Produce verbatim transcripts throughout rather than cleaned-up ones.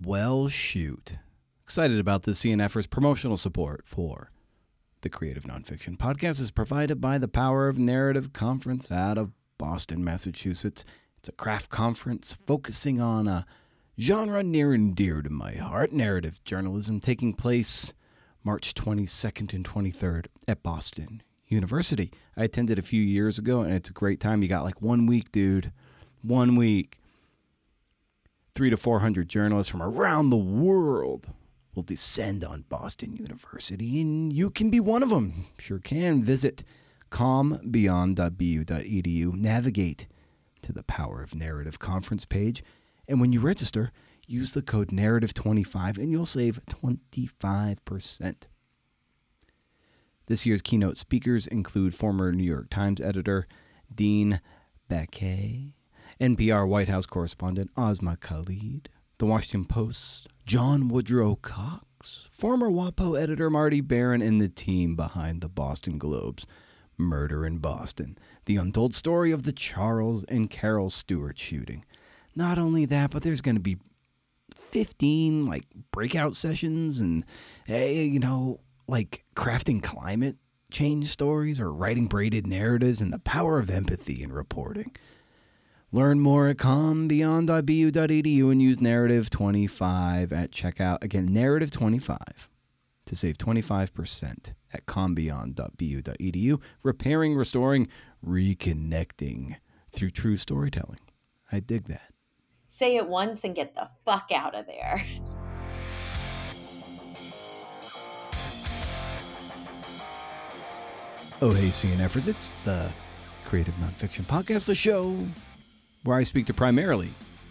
Well, shoot. Excited about this. C N Fers promotional support for the Creative Nonfiction Podcast is provided by the Power of Narrative Conference out of Boston, Massachusetts. It's a craft conference focusing on a genre near and dear to my heart, narrative journalism, taking place March twenty-second and twenty-third at Boston University. I attended a few years ago, and it's a great time. You got like one week, dude. One week. Three to four hundred journalists from around the world will descend on Boston University, and you can be one of them. Sure can. Visit calm beyond dot b u dot e d u. Navigate to the Power of Narrative conference page, and when you register, use the code narrative twenty-five, and you'll save twenty-five percent. This year's keynote speakers include former New York Times editor Dean Baquet, N P R White House correspondent Asma Khalid, The Washington Post John Woodrow Cox, former WAPO editor Marty Baron, and the team behind the Boston Globe's Murder in Boston, the untold story of the Charles and Carol Stewart shooting. Not only that, but there's going to be fifteen like breakout sessions and, hey, you know, like crafting climate change stories or writing braided narratives and the power of empathy in reporting. Learn more at calm beyond dot b u dot e d u and use narrative twenty-five at checkout. Again, narrative twenty-five to save twenty-five percent at calm beyond dot b u dot e d u. Repairing, restoring, reconnecting through true storytelling. I dig that. Say it once and get the fuck out of there. Oh, hey, C N Fers, it's the Creative Nonfiction Podcast, the show where I speak to primarily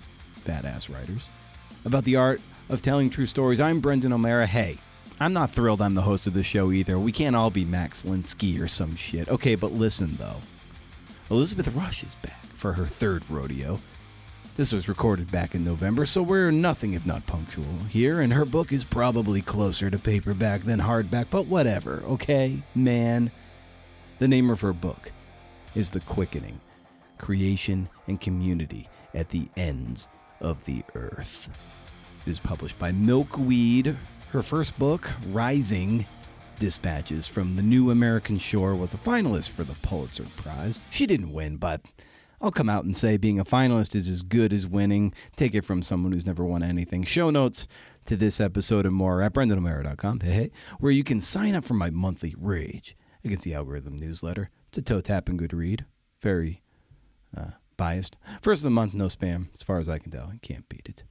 badass writers about the art of telling true stories. I'm Brendan O'Mara. Hey, I'm not thrilled I'm the host of the show either. We can't all be Max Linsky or some shit. Okay, but listen, though. Elizabeth Rush is back for her third rodeo. This was recorded back in November, so we're nothing if not punctual here, and her book is probably closer to paperback than hardback, but whatever, okay, man? The name of her book is The Quickening, Creation and Community at the Ends of the Earth. It is published by Milkweed. Her first book, Rising Dispatches from the New American Shore, was a finalist for the Pulitzer Prize. She didn't win, but I'll come out and say being a finalist is as good as winning. Take it from someone who's never won anything. Show notes to this episode and more at brendan o'mara dot com, hey, hey, where you can sign up for my monthly Rage Against the Algorithm newsletter. It's a toe tap and good read. Very uh, biased. First of the month, no spam, as far as I can tell. I can't beat it.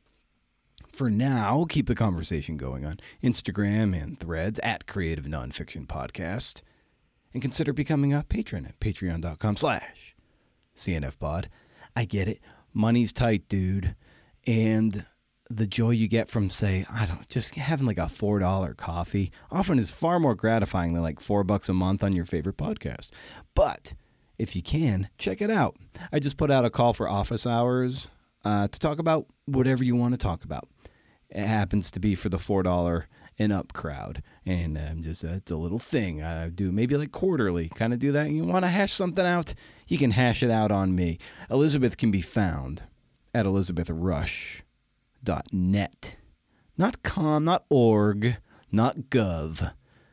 For now, keep the conversation going on Instagram and Threads at Creative Nonfiction Podcast. And consider becoming a patron at patreon dot com slash C N F pod. I get it. Money's tight, dude. And the joy you get from, say, I don't know, just having like a four dollar coffee often is far more gratifying than like four bucks a month on your favorite podcast. But if you can, check it out. I just put out a call for office hours uh, to talk about whatever you want to talk about. It happens to be for the four dollar and up crowd. And um, just uh, it's a little thing I do, maybe like quarterly, kind of do that. You want to hash something out? You can hash it out on me. Elizabeth can be found at elizabeth rush dot net. Not com, not org, not gov,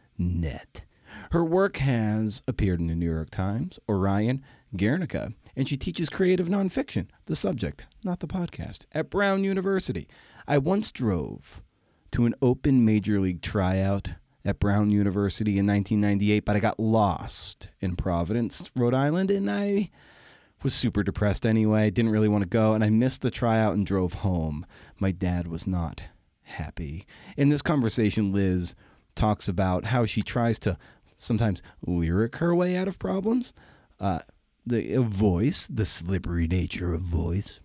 net. Her work has appeared in the New York Times, Orion, Guernica, and she teaches creative nonfiction, the subject, not the podcast, at Brown University. I once drove to an open major league tryout at Brown University in nineteen ninety-eight, but I got lost in Providence, Rhode Island, and I was super depressed anyway, didn't really want to go, and I missed the tryout and drove home. My dad was not happy. In this conversation, Liz talks about how she tries to sometimes lyric her way out of problems, uh, the uh, voice, the slippery nature of voice,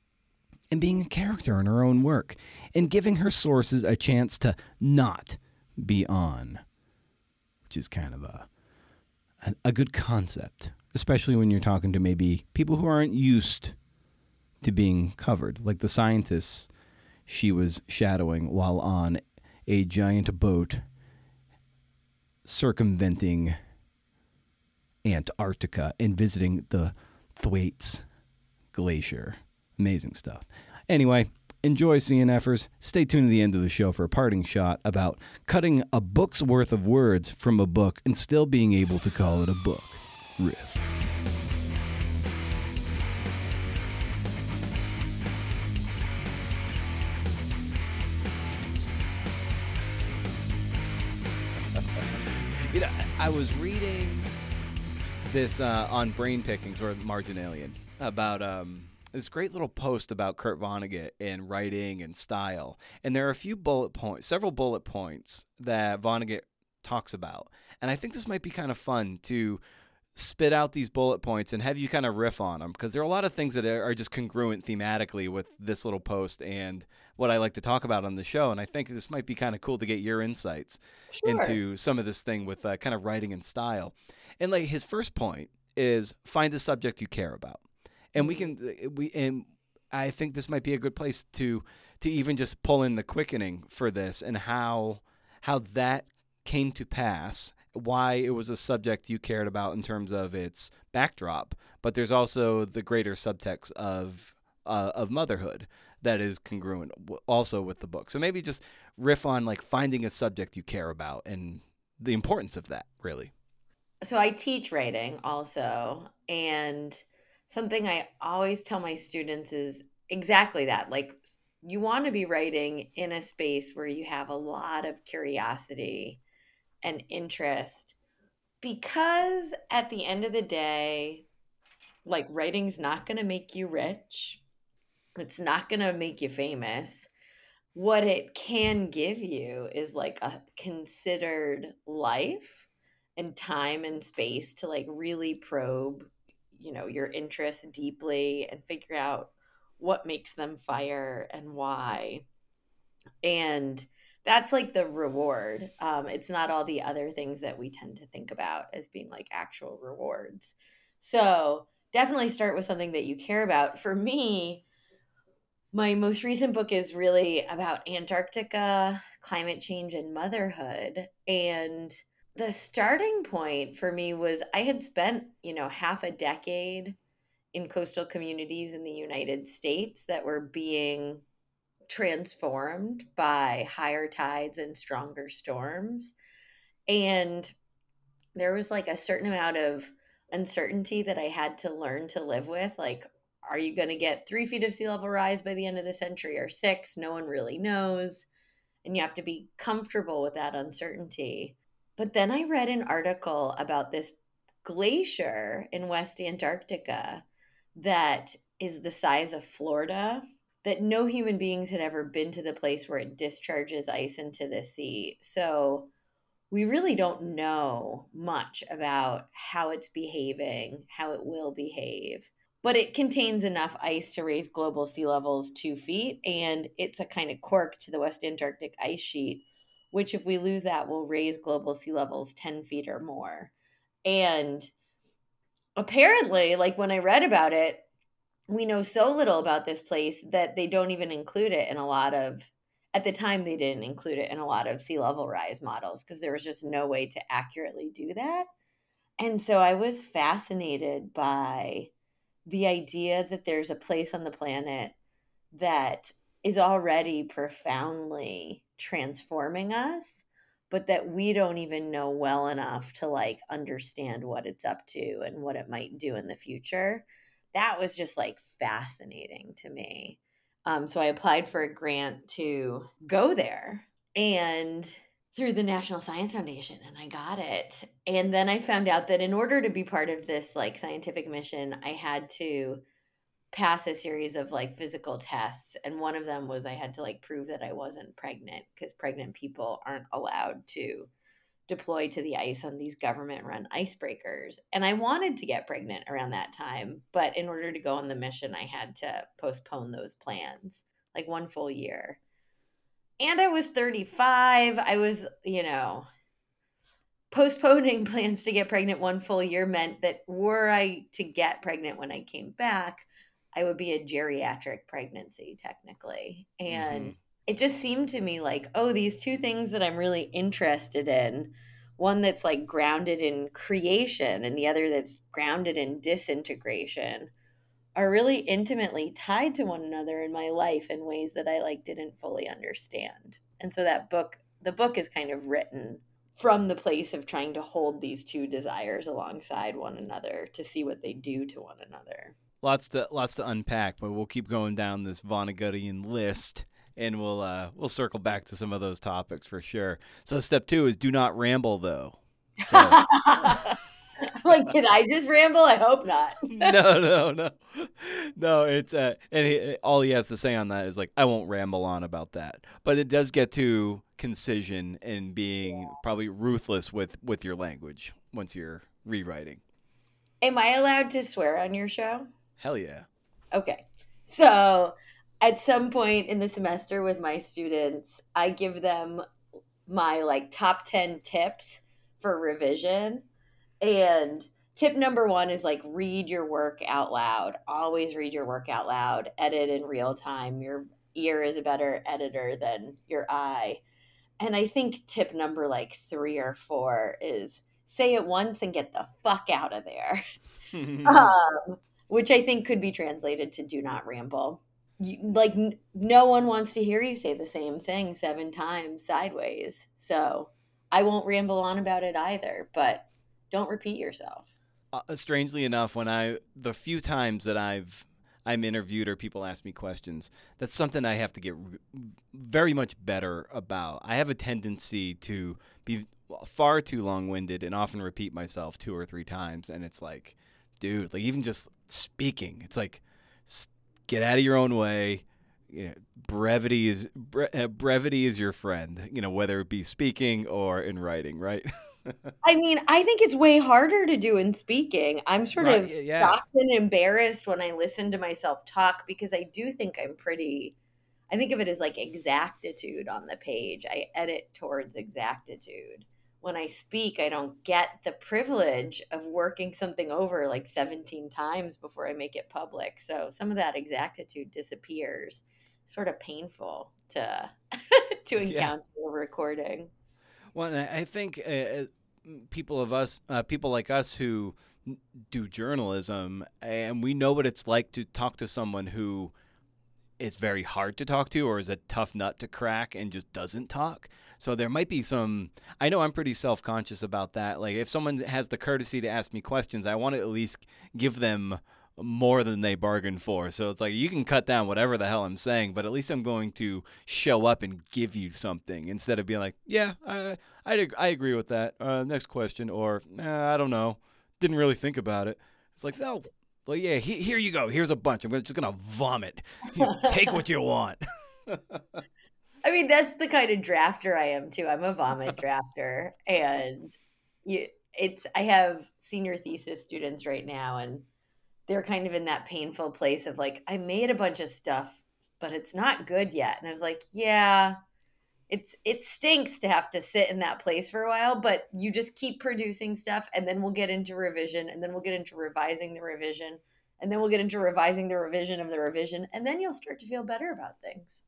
and being a character in her own work, and giving her sources a chance to not be on, which is kind of a, a, a good concept. Especially when you're talking to maybe people who aren't used to being covered, like the scientists she was shadowing while on a giant boat circumventing Antarctica and visiting the Thwaites Glacier. Amazing stuff. Anyway, Enjoy, C N Fers. Stay tuned to the end of the show for a parting shot about cutting a book's worth of words from a book and still being able to call it a book. Riff. You know, I was reading this uh, on Brain Pickings or Marginalian about um, this great little post about Kurt Vonnegut in writing and style. And there are a few bullet points, several bullet points that Vonnegut talks about. And I think this might be kind of fun to spit out these bullet points and have you kind of riff on them, because there are a lot of things that are just congruent thematically with this little post and what I like to talk about on the show. And I think this might be kind of cool to get your insights Sure. into some of this thing with uh, kind of writing and style. And like his first point is find a subject you care about. And we can we and I think this might be a good place to to even just pull in the quickening for this and how how that came to pass, why it was a subject you cared about in terms of its backdrop, but there's also the greater subtext of uh, of motherhood that is congruent also with the book. So maybe just riff on like finding a subject you care about and the importance of that, really. So I teach writing also, and something I always tell my students is exactly that. Like, you want to be writing in a space where you have a lot of curiosity and interest, because at the end of the day, like, writing's not going to make you rich. It's not going to make you famous. What it can give you is like a considered life and time and space to like really probe, you know, your interests deeply and figure out what makes them fire and why. And that's like the reward. Um, it's not all the other things that we tend to think about as being like actual rewards. So definitely start with something that you care about. For me, my most recent book is really about Antarctica, climate change, and motherhood. And the starting point for me was I had spent, you know, half a decade in coastal communities in the United States that were being transformed by higher tides and stronger storms. And there was like a certain amount of uncertainty that I had to learn to live with. Like, are you going to get three feet of sea level rise by the end of the century or six? No one really knows. And you have to be comfortable with that uncertainty. But then I read an article about this glacier in West Antarctica that is the size of Florida, that no human beings had ever been to the place where it discharges ice into the sea. So we really don't know much about how it's behaving, how it will behave. But it contains enough ice to raise global sea levels two feet, and it's a kind of quirk to the West Antarctic ice sheet, which, if we lose that, will raise global sea levels ten feet or more. And apparently, like when I read about it, we know so little about this place that they don't even include it in a lot of, at the time, they didn't include it in a lot of sea level rise models because there was just no way to accurately do that. And so I was fascinated by the idea that there's a place on the planet that is already profoundly transforming us, but that we don't even know well enough to like understand what it's up to and what it might do in the future. That was just like fascinating to me. Um, so I applied for a grant to go there, and through the National Science Foundation, and I got it. And then I found out that in order to be part of this like scientific mission, I had to pass a series of like physical tests, and one of them was I had to like prove that I wasn't pregnant, because pregnant people aren't allowed to deploy to the ice on these government run icebreakers. And I wanted to get pregnant around that time, but in order to go on the mission, I had to postpone those plans like one full year. And I was thirty-five. I was, you know, postponing plans to get pregnant one full year meant that were I to get pregnant when I came back, I would be a geriatric pregnancy technically. And mm-hmm. It just seemed to me like, oh, these two things that I'm really interested in, one that's like grounded in creation and the other that's grounded in disintegration, are really intimately tied to one another in my life in ways that I like didn't fully understand. And so that book, the book is kind of written from the place of trying to hold these two desires alongside one another to see what they do to one another. Lots to lots to unpack, but we'll keep going down this Vonnegutian list, and we'll uh, we'll circle back to some of those topics for sure. So step two is do not ramble, though. So. Like, did I just ramble? I hope not. no, no, no, no. It's uh, and he, all he has to say on that is like, I won't ramble on about that. But it does get to concision and being probably ruthless with with your language once you're rewriting. Am I allowed to swear on your show? Hell yeah. Okay. So at some point in the semester with my students, I give them my like top ten tips for revision. And tip number one is like read your work out loud. Always read your work out loud. Edit in real time. Your ear is a better editor than your eye. And I think tip number like three or four is say it once and get the fuck out of there. um, which I think could be translated to do not ramble. You, like n- no one wants to hear you say the same thing seven times sideways. So I won't ramble on about it either, but don't repeat yourself. Uh, strangely enough, when I the few times that I've I'm interviewed or people ask me questions, that's something I have to get very much better about. I have a tendency to be far too long-winded and often repeat myself two or three times, and it's like, dude, like even just speaking, it's like get out of your own way. You know, brevity is bre- uh, brevity is your friend. You know, whether it be speaking or in writing, right? I mean, I think it's way harder to do in speaking. I'm sort right, of yeah. shocked and embarrassed when I listen to myself talk because I do think I'm pretty, I think of it as like exactitude on the page. I edit towards exactitude. When I speak, I don't get the privilege of working something over like seventeen times before I make it public. So some of that exactitude disappears. Sort of painful to to encounter Yeah. a recording. Well, I think uh, people of us, uh, people like us who do journalism, and we know what it's like to talk to someone who is very hard to talk to or is a tough nut to crack and just doesn't talk. So there might be some, I know I'm pretty self-conscious about that. Like if someone has the courtesy to ask me questions, I want to at least give them more than they bargained for. So it's like you can cut down whatever the hell I'm saying, but at least I'm going to show up and give you something instead of being like, yeah, I I, I agree with that. Uh, next question, or eh, I don't know, didn't really think about it. It's like, no, well, yeah, he, here you go. Here's a bunch. I'm just gonna vomit. Take what you want. I mean, that's the kind of drafter I am too. I'm a vomit drafter, and you, it's. I have senior thesis students right now, and they're kind of in that painful place of like, I made a bunch of stuff, but it's not good yet. And I was like, yeah, it's it stinks to have to sit in that place for a while, but you just keep producing stuff, and then we'll get into revision, and then we'll get into revising the revision, and then we'll get into revising the revision of the revision, and then you'll start to feel better about things.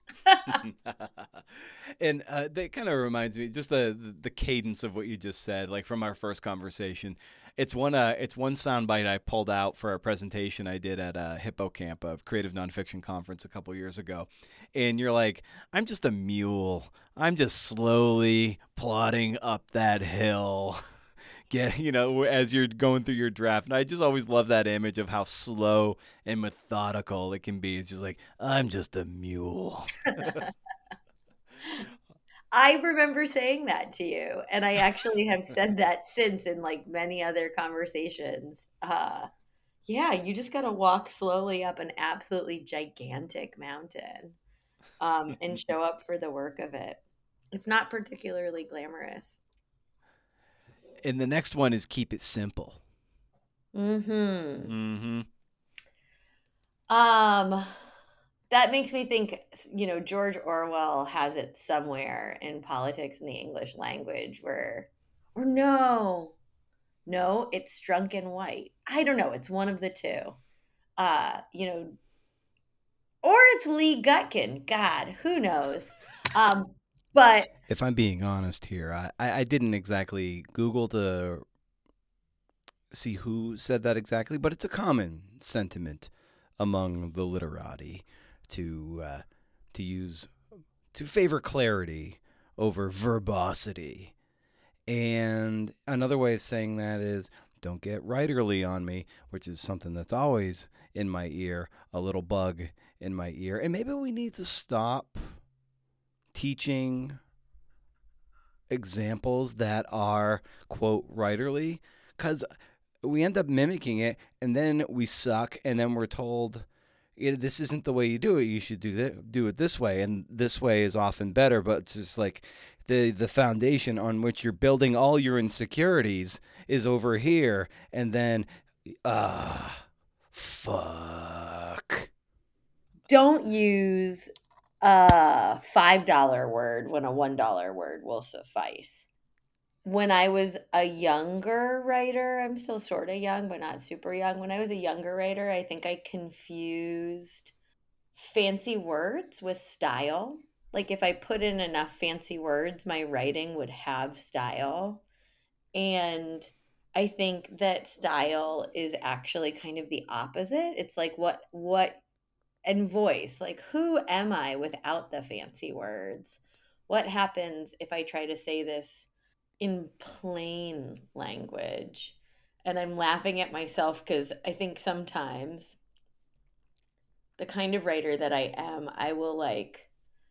and uh, that kind of reminds me just the the cadence of what you just said, like from our first conversation. It's one uh, it's one soundbite I pulled out for a presentation I did at uh, Hippocamp, a creative nonfiction conference a couple years ago. And you're like, I'm just a mule. I'm just slowly plodding up that hill. Get, you know, as you're going through your draft. And I just always love that image of how slow and methodical it can be. It's just like, I'm just a mule. I remember saying that to you, and I actually have said that since in like many other conversations. Uh, yeah, you just got to walk slowly up an absolutely gigantic mountain, um, and show up for the work of it. It's not particularly glamorous. And the next one is keep it simple. Hmm. Mm-hmm. Um, that makes me think, you know, George Orwell has it somewhere in Politics in the English Language where, or no, no, it's Drunk and White. I don't know. It's one of the two. Uh, you know, or it's Lee Gutkin. God, who knows? Um, but If I'm being honest here, I, I, I didn't exactly Google to see who said that exactly, but it's a common sentiment among the literati to uh, to use to favor clarity over verbosity. And another way of saying that is don't get writerly on me, which is something that's always in my ear, a little bug in my ear. And maybe we need to stop teaching examples that are, quote, writerly, because we end up mimicking it, and then we suck, and then we're told, this isn't the way you do it. You should do that, do it this way, and this way is often better. But it's just like the the foundation on which you're building all your insecurities is over here, and then, ah, uh, fuck. Don't use a five dollar word when a one dollar word will suffice. When I was a younger writer, I'm still sort of young, but not super young. When I was a younger writer, I think I confused fancy words with style. Like if I put in enough fancy words, my writing would have style. And I think that style is actually kind of the opposite. It's like what what and voice, like who am I without the fancy words? What happens if I try to say this in plain language? And I'm laughing at myself because I think sometimes the kind of writer that I am, I will like,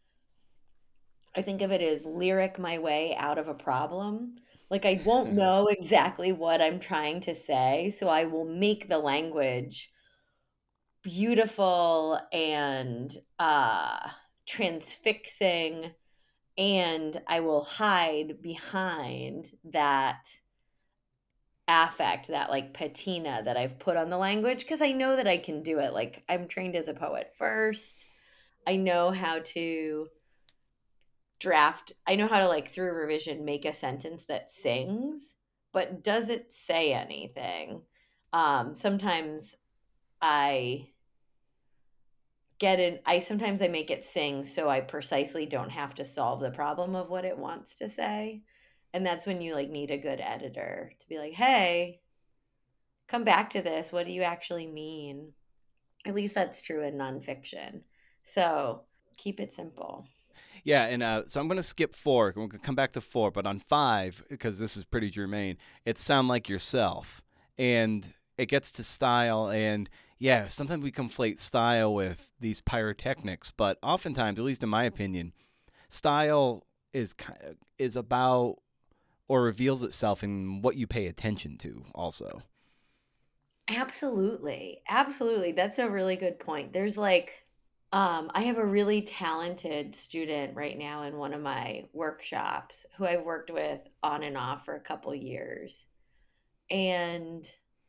I think of it as lyric my way out of a problem. Like I won't know exactly what I'm trying to say, so I will make the language beautiful and uh, transfixing, and I will hide behind that affect, that like patina that I've put on the language because I know that I can do it. Like I'm trained as a poet first. I know how to draft. I know how to like through revision make a sentence that sings, but does it say anything? Um, sometimes I get in I sometimes I make it sing so I precisely don't have to solve the problem of what it wants to say. And that's when you like need a good editor to be like, "Hey, come back to this. What do you actually mean?" At least that's true in nonfiction. So, keep it simple. Yeah, and uh, so I'm going to skip four. We're going to come back to four, but on five, because this is pretty germane, it's sound like yourself. And it gets to style, and yeah, sometimes we conflate style with these pyrotechnics, but oftentimes, at least in my opinion, style is is about or reveals itself in what you pay attention to also. Absolutely. Absolutely. That's a really good point. There's like um, I have a really talented student right now in one of my workshops who I've worked with on and off for a couple years. And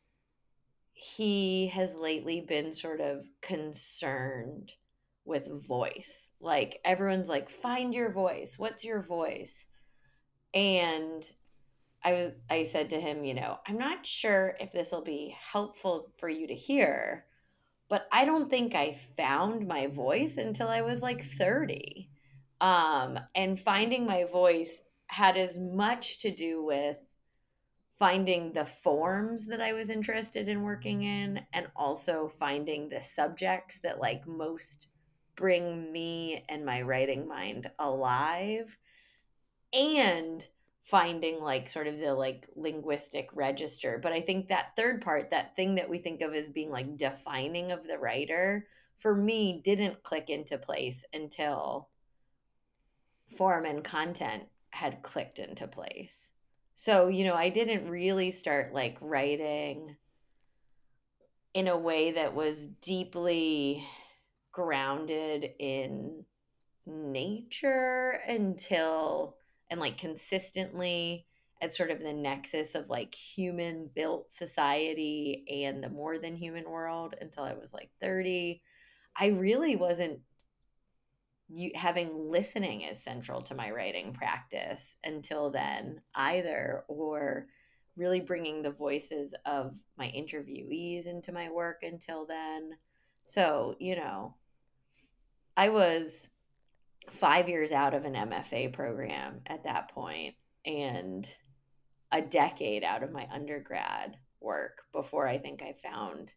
he has lately been sort of concerned with voice. Like everyone's like, find your voice. What's your voice? And I was I said to him, you know, I'm not sure if this will be helpful for you to hear, but I don't think I found my voice until I was like thirty. Um, and finding my voice had as much to do with finding the forms that I was interested in working in and also finding the subjects that like most bring me and my writing mind alive, and finding like sort of the like linguistic register. But I think that third part, that thing that we think of as being like defining of the writer, for me didn't click into place until form and content had clicked into place. So, you know, I didn't really start like writing in a way that was deeply grounded in nature until, and like consistently at sort of the nexus of like human built society and the more than human world until I was like thirty. I really wasn't you having listening as central to my writing practice until then either, or really bringing the voices of my interviewees into my work until then. So, you know, I was five years out of an M F A program at that point and a decade out of my undergrad work before I think I found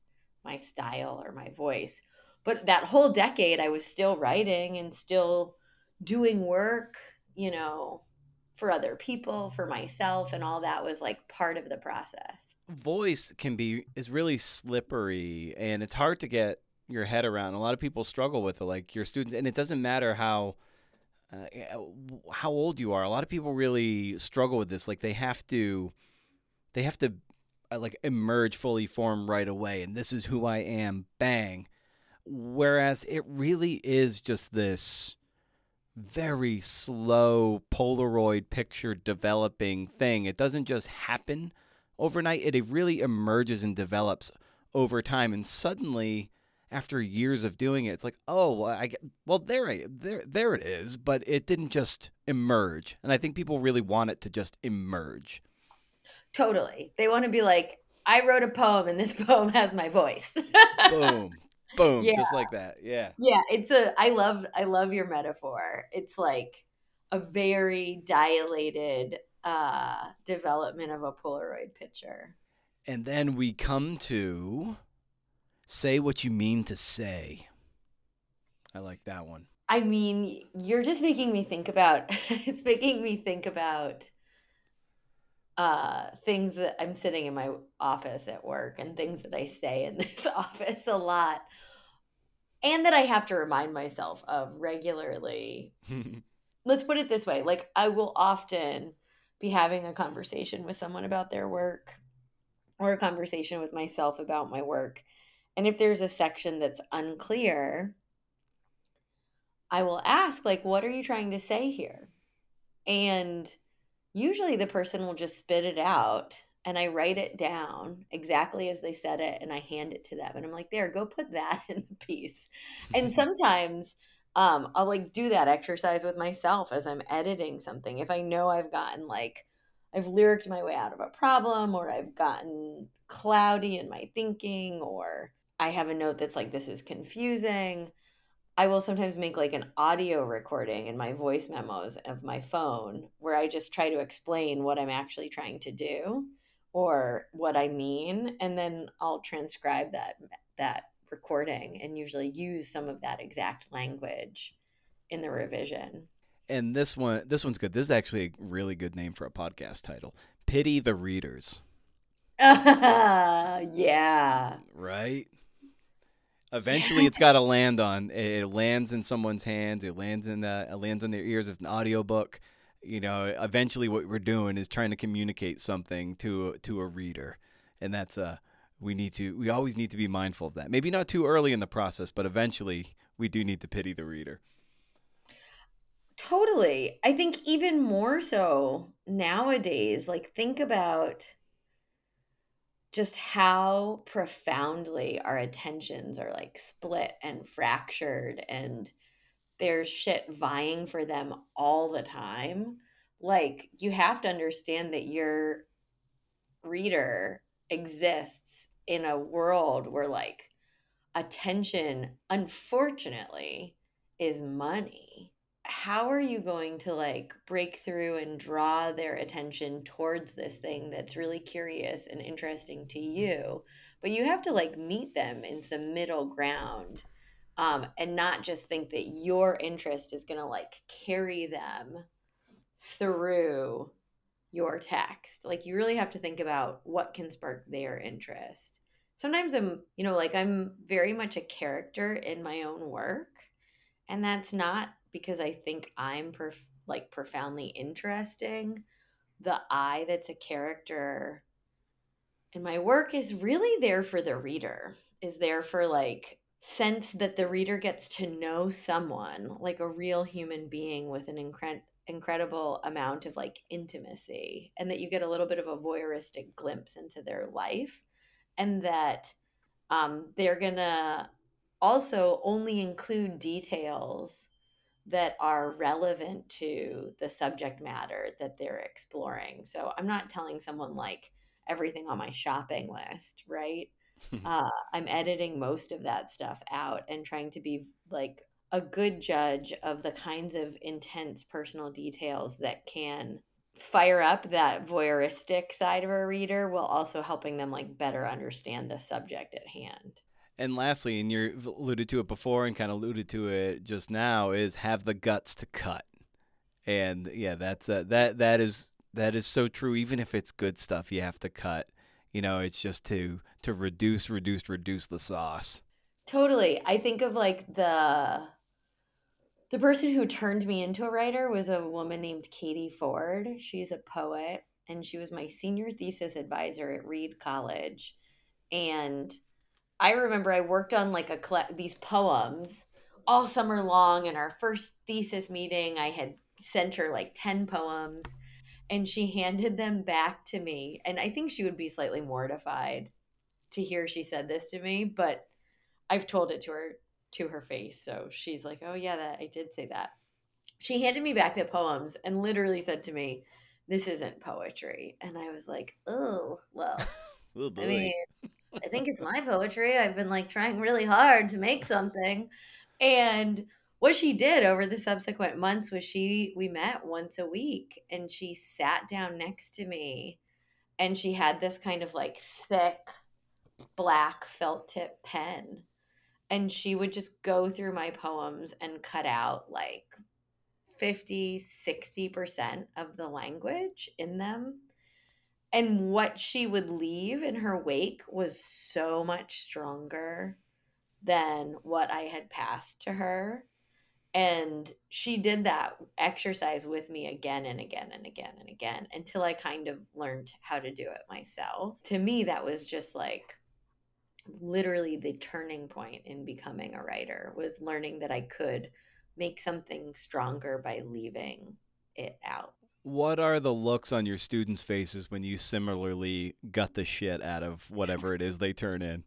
my style or my voice. But that whole decade, I was still writing and still doing work, you know, for other people, for myself, and all that was like part of the process. Voice can be is really slippery, and it's hard to get your head around. A lot of people struggle with it, like your students, and it doesn't matter how uh, how old you are. A lot of people really struggle with this. Like they have to, they have to, uh, like emerge fully formed right away, and this is who I am. Bang. Whereas it really is just this very slow Polaroid picture developing thing. It doesn't just happen overnight. It really emerges and develops over time, and suddenly, after years of doing it, it's like, oh, well, I get, well, there, I, there, there it is. But it didn't just emerge, and I think people really want it to just emerge. Totally, they want to be like, I wrote a poem, and this poem has my voice. Boom, boom, Yeah, just like that. Yeah, yeah. It's a. I love. I love your metaphor. It's like a very dilated uh, development of a Polaroid picture. and then we come to say what you mean to say. I like that one. I mean, you're just making me think about. It's making me think about uh, things that I'm sitting in my office at work and things that I say in this office a lot, and that I have to remind myself of regularly. Let's put it this way, like I will often be having a conversation with someone about their work or a conversation with myself about my work. And if there's a section that's unclear, I will ask, like, what are you trying to say here? And usually the person will just spit it out, and I write it down exactly as they said it, and I hand it to them. And I'm like, there, go put that in the piece. And sometimes um, I'll like do that exercise with myself as I'm editing something. If I know I've gotten like, I've lyriced my way out of a problem, or I've gotten cloudy in my thinking, or I have a note that's like, this is confusing. I will sometimes make like an audio recording in my voice memos of my phone where I just try to explain what I'm actually trying to do or what I mean, and then I'll transcribe that that recording and usually use some of that exact language in the revision. And this one, this one's good. This is actually a really good name for a podcast title. Pity the readers. Yeah. Right? Eventually, Yeah. it's got to land on. It lands in someone's hands. It lands in the. It lands on their ears. It's an audiobook. You know, eventually, what we're doing is trying to communicate something to to a reader, and that's uh we need to. We always need to be mindful of that. Maybe not too early in the process, but eventually, we do need to pity the reader. Totally. I think even more so nowadays, like think about just how profoundly our attentions are like split and fractured, and there's shit vying for them all the time. Like you have to understand that your reader exists in a world where like attention, unfortunately, is money. How are you going to like break through and draw their attention towards this thing that's really curious and interesting to you? But you have to like meet them in some middle ground, um, and not just think that your interest is going to like carry them through your text. Like you really have to think about what can spark their interest. Sometimes I'm, you know, like I'm very much a character in my own work, and that's not because I think I'm perf- like profoundly interesting. The I that's a character in my work is really there for the reader. Is there for like sense that the reader gets to know someone like a real human being with an incredible incredible amount of like intimacy, and that you get a little bit of a voyeuristic glimpse into their life, and that um, they're gonna also only include details that are relevant to the subject matter that they're exploring. So I'm not telling someone like everything on my shopping list, right? Uh, I'm editing most of that stuff out and trying to be like a good judge of the kinds of intense personal details that can fire up that voyeuristic side of a reader while also helping them like better understand the subject at hand. And lastly, and you alluded to it before and kind of alluded to it just now, is have the guts to cut. And yeah, that's uh, that that is that is so true. Even if it's good stuff, you have to cut. You know, it's just to to reduce, reduce, reduce the sauce. Totally. I think of like the the person who turned me into a writer was a woman named Katie Ford. She's a poet and she was my senior thesis advisor at Reed College. And I remember I worked on like a colle- these poems all summer long. In our first thesis meeting, I had sent her like ten poems and she handed them back to me. And I think she would be slightly mortified to hear she said this to me, but I've told it to her to her face. So she's like, "Oh yeah, that I did say that." She handed me back the poems and literally said to me, "This isn't poetry." And I was like, "Oh, well, Oh I mean, boy. I think it's my poetry. I've been like trying really hard to make something." And what she did over the subsequent months was she we met once a week and she sat down next to me and she had this kind of like thick black felt tip pen and she would just go through my poems and cut out like fifty, sixty percent of the language in them. And what she would leave in her wake was so much stronger than what I had passed to her. And she did that exercise with me again and again and again and again until I kind of learned how to do it myself. To me, that was just like literally the turning point in becoming a writer, was learning that I could make something stronger by leaving it out. What are the looks on your students' faces when you similarly gut the shit out of whatever it is they turn in?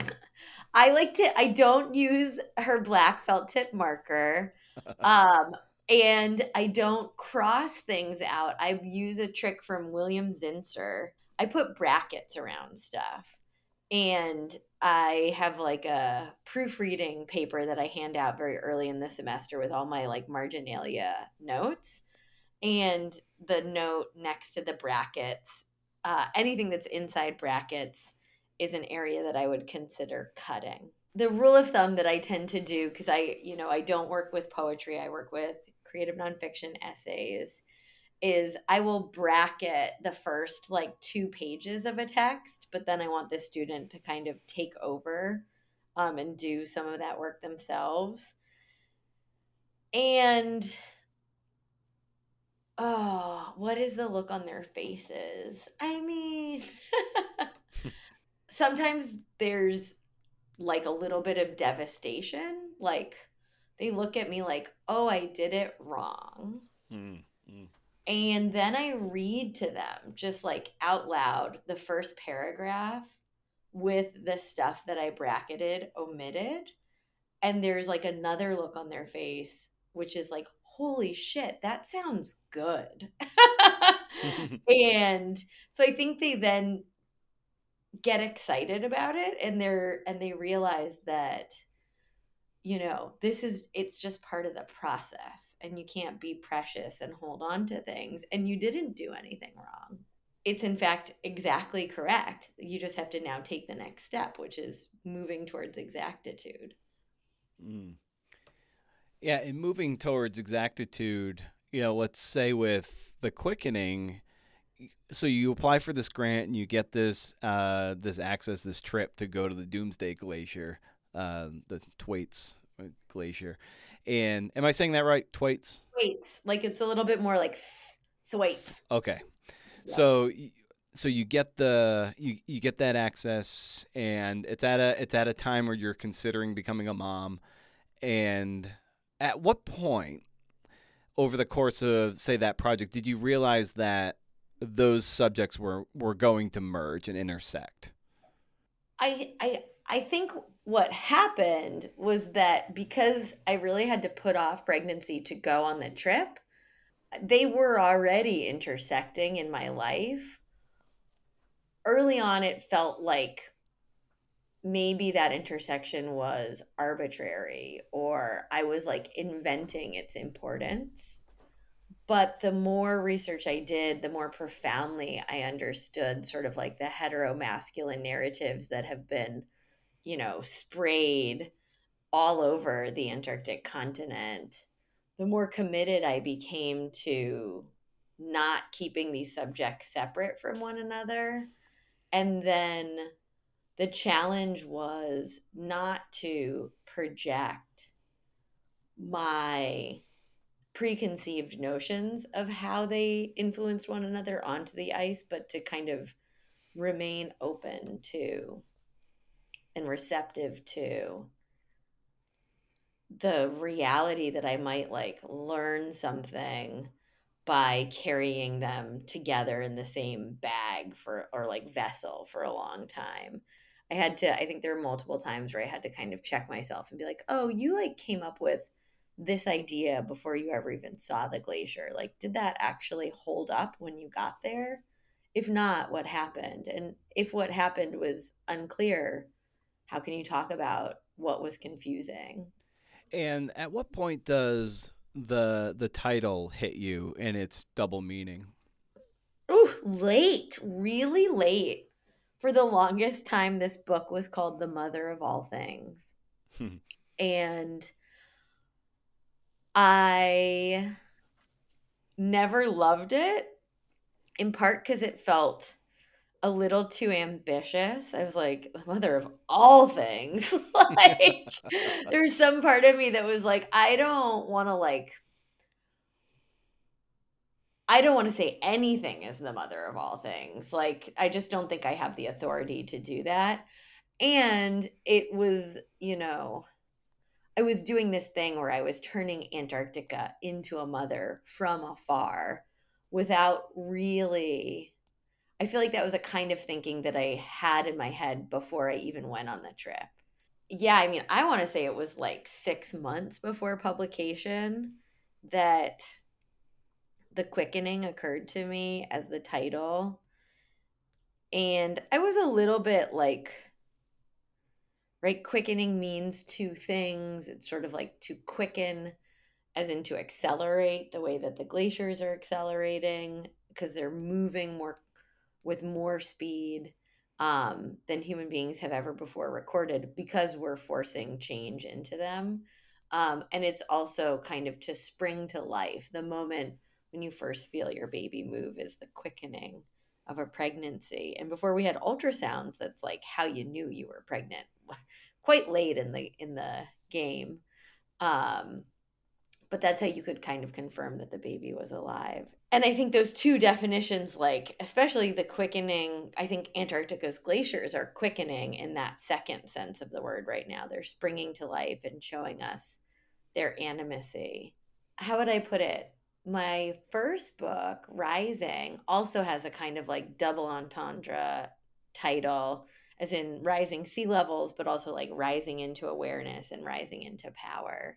I like to I don't use her black felt tip marker. Um and I don't cross things out. I use a trick from William Zinsser. I put brackets around stuff. And I have like a proofreading paper that I hand out very early in the semester with all my like marginalia notes. And the note next to the brackets, uh, anything that's inside brackets is an area that I would consider cutting. The rule of thumb that I tend to do, because I, you know, I don't work with poetry, I work with creative nonfiction essays, is I will bracket the first like two pages of a text, but then I want the student to kind of take over um, and do some of that work themselves. And oh, what is the look on their faces? I mean, sometimes there's like a little bit of devastation. Like they look at me like, oh, I did it wrong. Mm, mm. And then I read to them just like out loud the first paragraph with the stuff that I bracketed omitted. And there's like another look on their face, which is like, holy shit, that sounds good. And so I think they then get excited about it and they're and they realize that you know this is it's just part of the process and you can't be precious and hold on to things and you didn't do anything wrong. It's in fact exactly correct. You just have to now take the next step, which is moving towards exactitude. Mm. Yeah, and moving towards exactitude, you know, let's say with the quickening, so you apply for this grant and you get this uh, this access, this trip to go to the Doomsday Glacier, uh, the Thwaites Glacier. And am I saying that right? Thwaites? Thwaites, like it's a little bit more like Thwaites. Okay. Yeah. So so you get the you, you get that access and it's at a it's at a time where you're considering becoming a mom. And at what point over the course of say that project did you realize that those subjects were were going to merge and intersect? I I I think what happened was that because I really had to put off pregnancy to go on the trip, they were already intersecting in my life. Early on, it felt like maybe that intersection was arbitrary or I was like inventing its importance. But the more research I did, the more profoundly I understood sort of like the heteromasculine narratives that have been you know, sprayed all over the Antarctic continent, the more committed I became to not keeping these subjects separate from one another. And then the challenge was not to project my preconceived notions of how they influenced one another onto the ice, but to kind of remain open to and receptive to the reality that I might like learn something by carrying them together in the same bag for or like vessel for a long time. I had to I think there were multiple times where I had to kind of check myself and be like, "Oh, you like came up with this idea before you ever even saw the glacier. Like, did that actually hold up when you got there? If not, what happened? And if what happened was unclear, how can you talk about what was confusing?" And at what point does the the title hit you in its double meaning? Ooh, late, really late. For the longest time, this book was called The Mother of All Things. And I never loved it, in part because it felt a little too ambitious. I was like, the mother of all things. Like, there's some part of me that was like, I don't want to like I don't want to say anything is the mother of all things. Like, I just don't think I have the authority to do that. And it was, you know, I was doing this thing where I was turning Antarctica into a mother from afar without really. I feel like that was a kind of thinking that I had in my head before I even went on the trip. Yeah, I mean, I want to say it was like six months before publication that The Quickening occurred to me as the title. And I was a little bit like, right, quickening means two things. It's sort of like to quicken, as in to accelerate the way that the glaciers are accelerating because they're moving more with more speed um, than human beings have ever before recorded because we're forcing change into them. Um, and it's also kind of to spring to life. The moment when you first feel your baby move is the quickening of a pregnancy. And before we had ultrasounds, that's like how you knew you were pregnant. Quite late in the in the game. Um, but that's how you could kind of confirm that the baby was alive. And I think those two definitions, like especially the quickening, I think Antarctica's glaciers are quickening in that second sense of the word right now. They're springing to life and showing us their animacy. How would I put it? My first book, Rising, also has a kind of like double entendre title, as in rising sea levels, but also like rising into awareness and rising into power.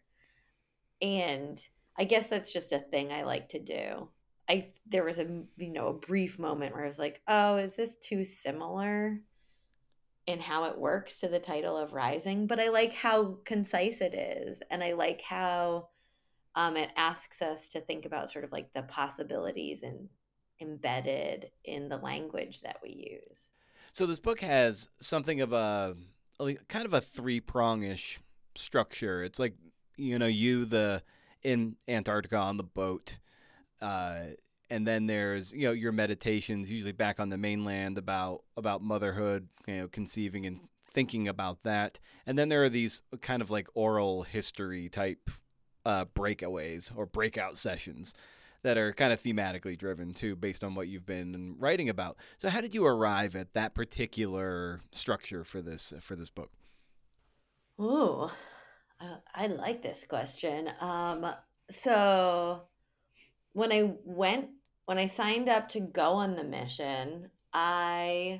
And I guess that's just a thing I like to do. I there was a you know a brief moment where I was like, "Oh, is this too similar in how it works to the title of Rising?" But I like how concise it is, and I like how um, it asks us to think about sort of like the possibilities and embedded in the language that we use. So this book has something of a, a kind of a three prongish structure. It's like, you know, you the in Antarctica on the boat, uh, and then there's, you know, your meditations usually back on the mainland about about motherhood, you know, conceiving and thinking about that, and then there are these kind of like oral history type uh, breakaways or breakout sessions that are kind of thematically driven too, based on what you've been writing about. So, how did you arrive at that particular structure for this for this book? Ooh, uh, I like this question. Um, so when I went, when I signed up to go on the mission, I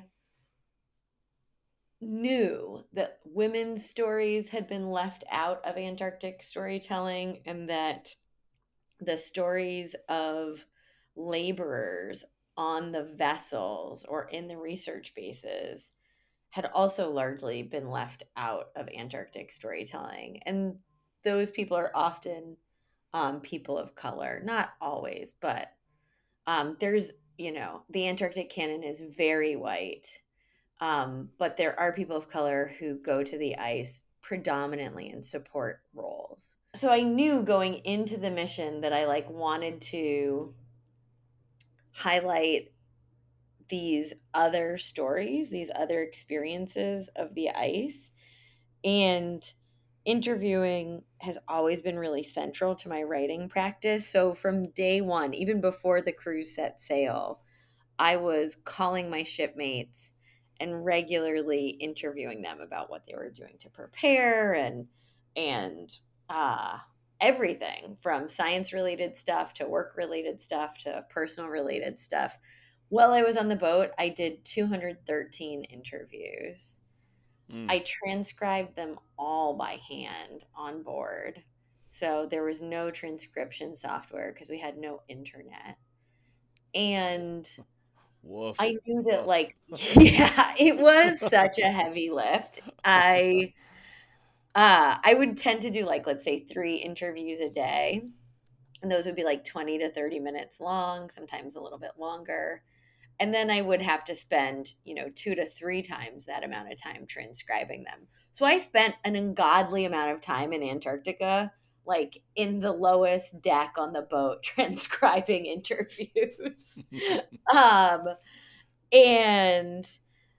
knew that women's stories had been left out of Antarctic storytelling and that the stories of laborers on the vessels or in the research bases had also largely been left out of Antarctic storytelling. And those people are often um, people of color, not always, but um, there's, you know, the Antarctic canon is very white. Um, but there are people of color who go to the ice predominantly in support roles. So I knew going into the mission that I like wanted to highlight these other stories, these other experiences of the ice. And interviewing has always been really central to my writing practice. So from day one, even before the cruise set sail, I was calling my shipmates and regularly interviewing them about what they were doing to prepare and and uh, everything from science related stuff to work related stuff to personal related stuff. While I was on the boat, I did two hundred thirteen interviews. Mm. I transcribed them all by hand on board. So there was no transcription software because we had no internet. And Woof. I knew that, Oh. like, yeah, it was such a heavy lift. I uh I would tend to do like, let's say, three interviews a day, and those would be like twenty to thirty minutes long, sometimes a little bit longer. And then I would have to spend, you know, two to three times that amount of time transcribing them. So I spent an ungodly amount of time in Antarctica, like in the lowest deck on the boat transcribing interviews. um and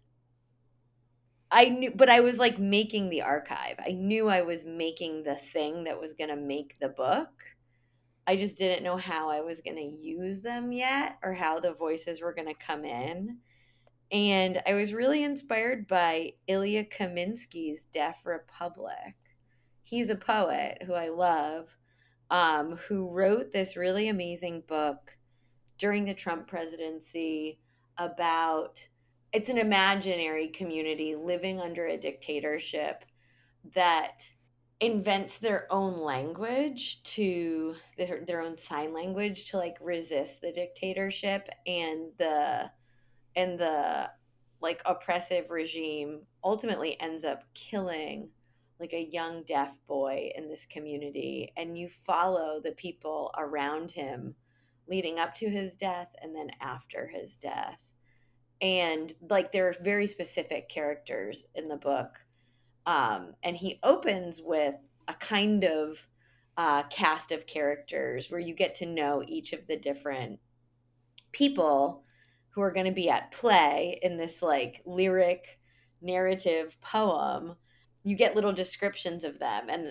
I knew, but I was like making the archive. I knew I was making the thing that was going to make the book. I just didn't know how I was going to use them yet or how the voices were going to come in. And I was really inspired by Ilya Kaminsky's Deaf Republic. He's a poet who I love, um, who wrote this really amazing book during the Trump presidency about it's an imaginary community living under a dictatorship that invents their own language to their, their own sign language to like resist the dictatorship and the and the like oppressive regime ultimately ends up killing like a young deaf boy in this community, and you follow the people around him leading up to his death and then after his death. And like there are very specific characters in the book, um, and he opens with a kind of uh, cast of characters where you get to know each of the different people who are going to be at play in this like lyric narrative poem. You get little descriptions of them, and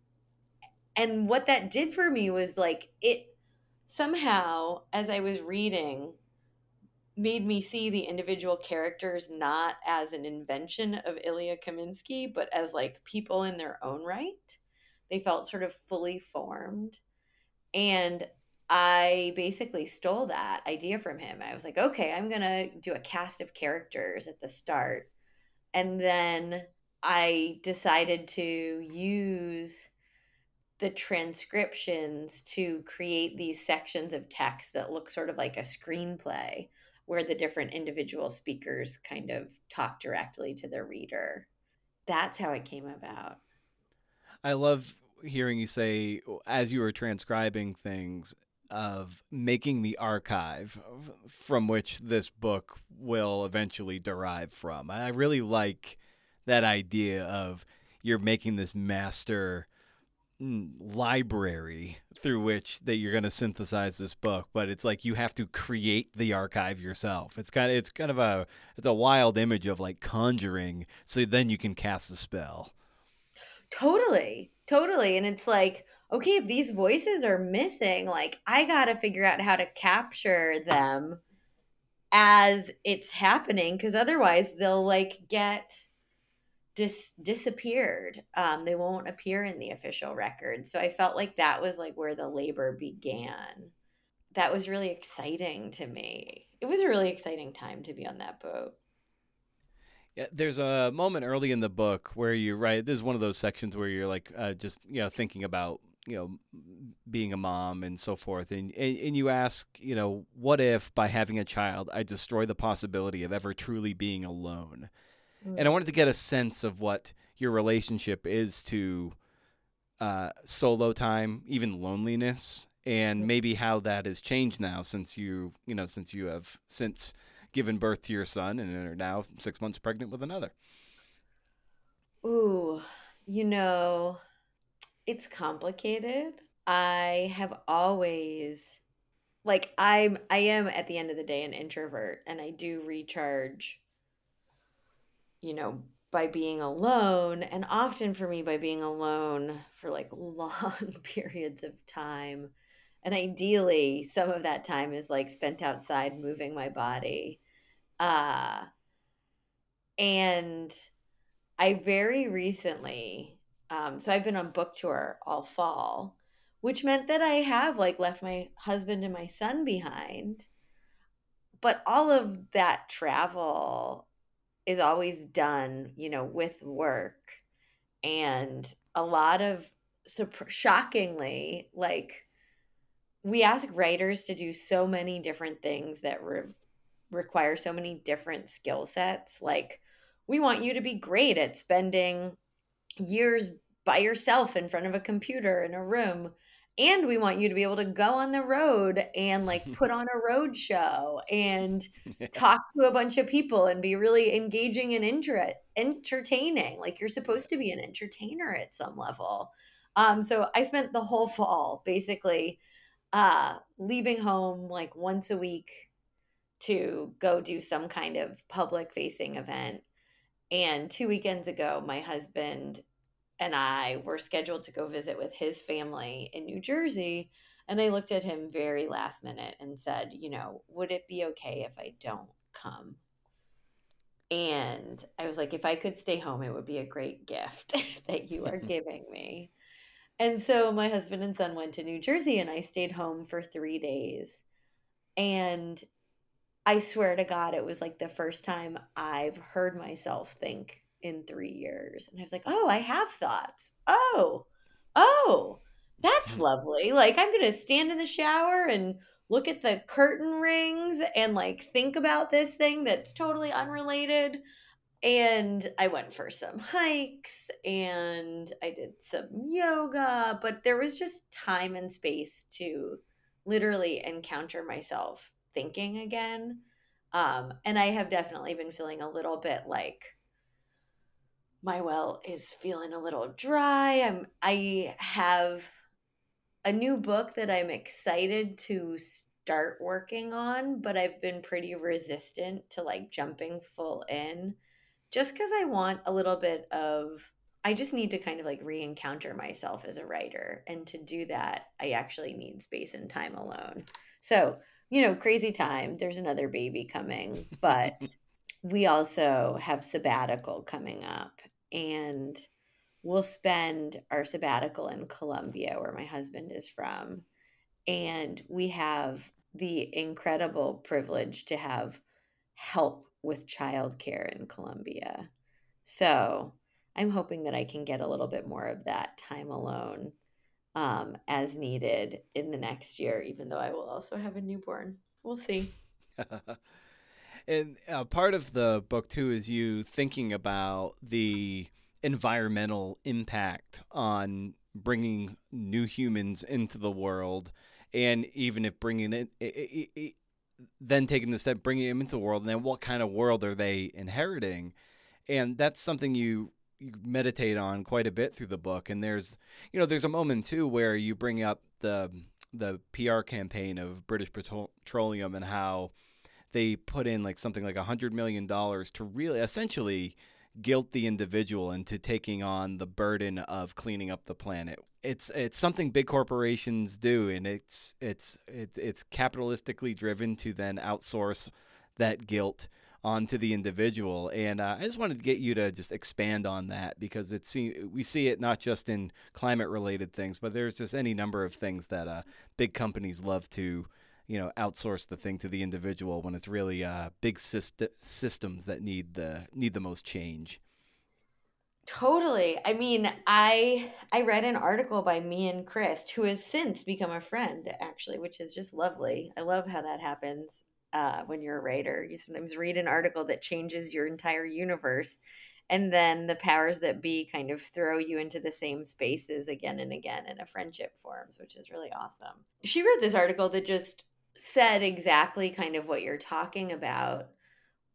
and what that did for me was like it somehow, as I was reading, made me see the individual characters not as an invention of Ilya Kaminsky, but as like people in their own right. They felt sort of fully formed. And I basically stole that idea from him. I was like, okay, I'm going to do a cast of characters at the start. And then I decided to use the transcriptions to create these sections of text that look sort of like a screenplay where the different individual speakers kind of talk directly to the reader. That's how it came about. I love hearing you say, as you were transcribing things, of making the archive from which this book will eventually derive from. I really like that idea of you're making this master mm, library through which that you're going to synthesize this book, but it's like you have to create the archive yourself. It's kind of it's kind of a it's a wild image of like conjuring, so then you can cast a spell. Totally. Totally. And it's like, okay, if these voices are missing, like I got to figure out how to capture them as it's happening because otherwise they'll like get dis- disappeared. Um, they won't appear in the official record. So I felt like that was like where the labor began. That was really exciting to me. It was a really exciting time to be on that boat. Yeah, there's a moment early in the book where you write. This is one of those sections where you're like, uh, just you know, thinking about you know, being a mom and so forth, and, and and you ask, you know, what if by having a child I destroy the possibility of ever truly being alone? And I wanted to Mm. get a sense of what your relationship is to uh, solo time, even loneliness, and maybe how that has changed now since you, you know, since you have since given birth to your son and are now six months pregnant with another? Ooh, you know, it's complicated. I have always like I'm I am at the end of the day an introvert, and I do recharge, you know, by being alone, and often for me by being alone for like long periods of time. And ideally, some of that time is like spent outside moving my body. Uh and I very recently, um, so I've been on book tour all fall, which meant that I have like left my husband and my son behind. But all of that travel is always done, you know, with work. And a lot of, surp- shockingly, like we ask writers to do so many different things that re- require so many different skill sets. Like, we want you to be great at spending years by yourself in front of a computer in a room, and we want you to be able to go on the road and like put on a road show and Yeah. talk to a bunch of people and be really engaging and inter- entertaining. Like, you're supposed to be an entertainer at some level. Um so I spent the whole fall basically uh leaving home like once a week to go do some kind of public facing event. And two weekends ago, my husband and I were scheduled to go visit with his family in New Jersey. And I looked at him very last minute and said, you know, would it be okay if I don't come? And I was like, if I could stay home, it would be a great gift that you are giving me. And so my husband and son went to New Jersey, and I stayed home for three days. And I swear to God, it was like the first time I've heard myself think in three years. And I was like, oh, I have thoughts. Oh, oh, that's lovely. Like, I'm going to stand in the shower and look at the curtain rings and like think about this thing that's totally unrelated. And I went for some hikes and I did some yoga, but there was just time and space to literally encounter myself thinking again. Um, and I have definitely been feeling a little bit like my well is feeling a little dry. I'm I have a new book that I'm excited to start working on, but I've been pretty resistant to like jumping full in just because I want a little bit of, I just need to kind of like re encounter myself as a writer. And to do that, I actually need space and time alone. So, you know, crazy time. There's another baby coming, but we also have sabbatical coming up. And we'll spend our sabbatical in Colombia, where my husband is from. And we have the incredible privilege to have help with childcare in Colombia. So I'm hoping that I can get a little bit more of that time alone um, as needed in the next year, even though I will also have a newborn. We'll see. And uh, part of the book too is you thinking about the environmental impact on bringing new humans into the world, and even if bringing it, it, it, it then taking the step, bringing them into the world, and then what kind of world are they inheriting? And that's something you, you meditate on quite a bit through the book. And there's, you know, there's a moment too where you bring up the the P R campaign of British Petroleum and how they put in like something like a hundred million dollars to really essentially guilt the individual into taking on the burden of cleaning up the planet. It's it's something big corporations do, and it's it's it's, it's capitalistically driven to then outsource that guilt onto the individual. And uh, I just wanted to get you to just expand on that, because it's we see it not just in climate related things, but there's just any number of things that uh, big companies love to, you know, outsource the thing to the individual when it's really uh, big syst- systems that need the need the most change. Totally. I mean, I I read an article by Mian Christ, who has since become a friend, actually, which is just lovely. I love how that happens uh, when you're a writer. You sometimes read an article that changes your entire universe, and then the powers that be kind of throw you into the same spaces again and again, and a friendship forms, which is really awesome. She wrote this article that just said exactly kind of what you're talking about.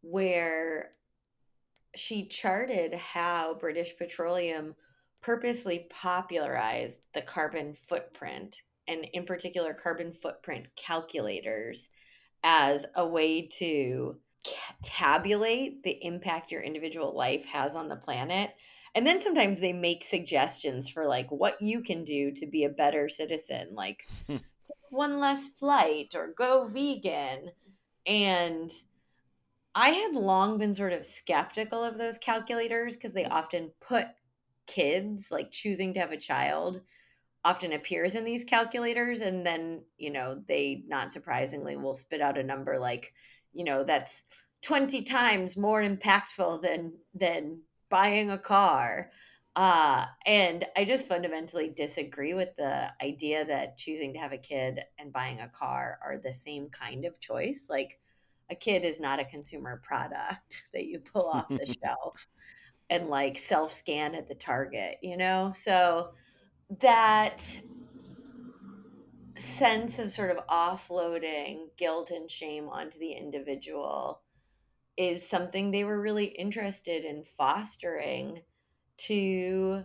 where she charted how British Petroleum purposely popularized the carbon footprint, and in particular carbon footprint calculators, as a way to ca- tabulate the impact your individual life has on the planet. And then sometimes they make suggestions for like what you can do to be a better citizen, like one less flight or go vegan. And I had long been sort of skeptical of those calculators because they often put kids, like choosing to have a child, often appears in these calculators. And then, you know, they not surprisingly will spit out a number like, you know, that's twenty times more impactful than than buying a car. Uh, and I just fundamentally disagree with the idea that choosing to have a kid and buying a car are the same kind of choice. Like, a kid is not a consumer product that you pull off the shelf and like self scan at the Target, you know? So that sense of sort of offloading guilt and shame onto the individual is something they were really interested in fostering to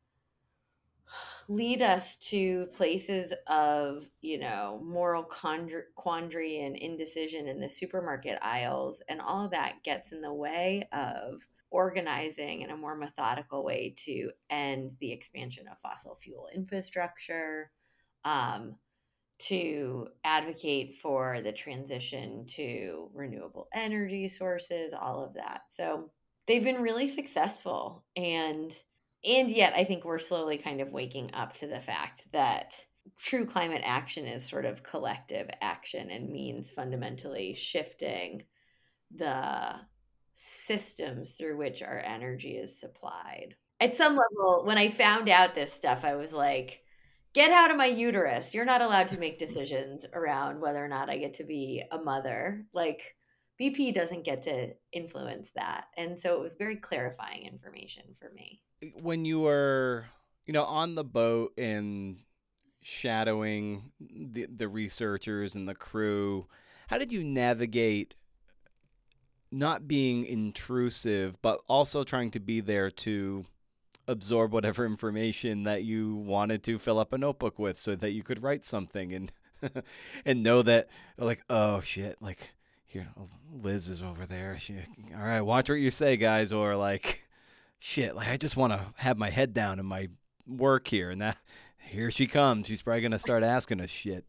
lead us to places of, you know, moral quandary, quandary and indecision in the supermarket aisles. And all of that gets in the way of organizing in a more methodical way to end the expansion of fossil fuel infrastructure, um, to advocate for the transition to renewable energy sources, all of that. So they've been really successful. And and yet I think we're slowly kind of waking up to the fact that true climate action is sort of collective action and means fundamentally shifting the systems through which our energy is supplied. At some level, when I found out this stuff, I was like, get out of my uterus. You're not allowed to make decisions around whether or not I get to be a mother. Like, B P doesn't get to influence that. And so it was very clarifying information for me. When you were, you know, on the boat and shadowing the the researchers and the crew, how did you navigate not being intrusive, but also trying to be there to absorb whatever information that you wanted to fill up a notebook with so that you could write something and and know that, like, oh shit, like, here, Liz is over there. She, all right, watch what you say, guys. Or like, shit, like, I just want to have my head down in my work here, and that, here she comes. She's probably gonna start asking us shit.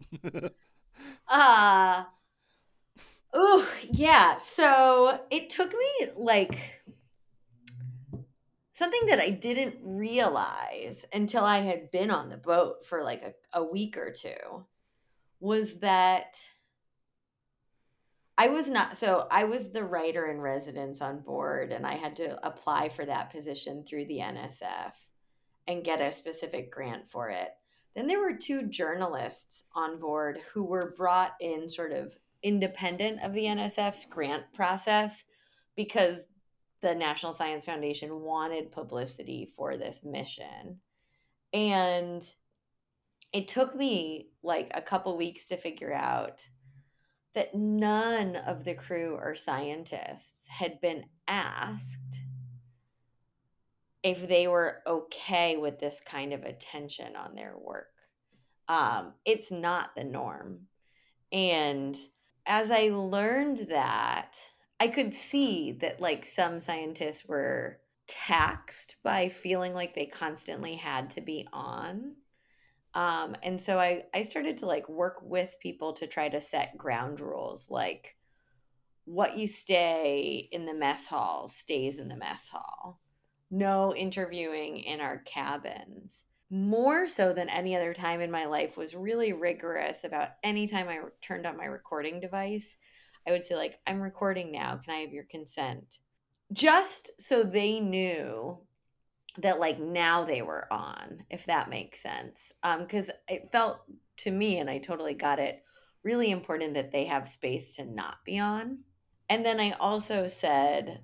Uh oh, yeah. So it took me like something that I didn't realize until I had been on the boat for like a, a week or two was that I was not, so I was the writer in residence on board, and I had to apply for that position through the N S F and get a specific grant for it. Then there were two journalists on board who were brought in sort of independent of the N S F's grant process because the National Science Foundation wanted publicity for this mission. And it took me like a couple weeks to figure out that none of the crew or scientists had been asked if they were okay with this kind of attention on their work. Um, it's not the norm. And as I learned that, I could see that like some scientists were taxed by feeling like they constantly had to be on. Um, and so I, I started to like work with people to try to set ground rules, like what you stay in the mess hall stays in the mess hall. No interviewing in our cabins. More so than any other time in my life, was really rigorous about any time I turned on my recording device. I would say like, I'm recording now. Can I have your consent? Just so they knew that like now they were on, if that makes sense. Um, because it felt to me, and I totally got it, really important that they have space to not be on. And then I also said,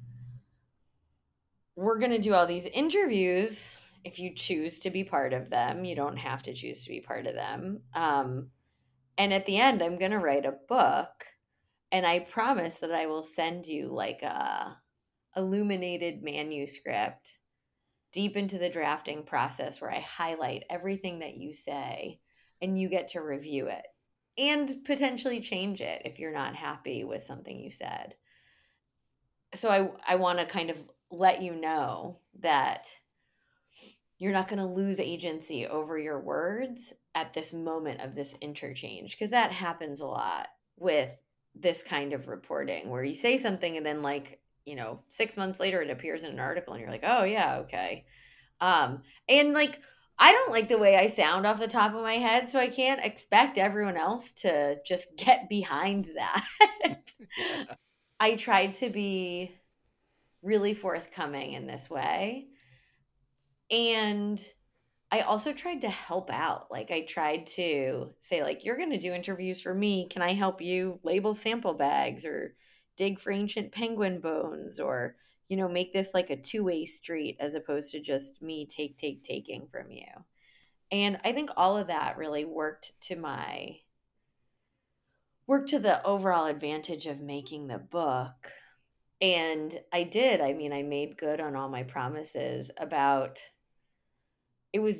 we're going to do all these interviews. If you choose to be part of them, you don't have to choose to be part of them. Um, and at the end, I'm going to write a book. And I promise that I will send you like a illuminated manuscript deep into the drafting process where I highlight everything that you say and you get to review it and potentially change it if you're not happy with something you said. So I I want to kind of let you know that you're not going to lose agency over your words at this moment of this interchange, because that happens a lot with this kind of reporting where you say something and then like, you know, six months later it appears in an article and you're like, "Oh yeah, okay." Um and like I don't like the way I sound off the top of my head, so I can't expect everyone else to just get behind that. Yeah. I tried to be really forthcoming in this way. And I also tried to help out. Like I tried to say like, you're going to do interviews for me. Can I help you label sample bags or dig for ancient penguin bones, or, you know, make this like a two-way street as opposed to just me take take taking from you. And I think all of that really worked to my worked to the overall advantage of making the book. And I did. I mean, I made good on all my promises. About it was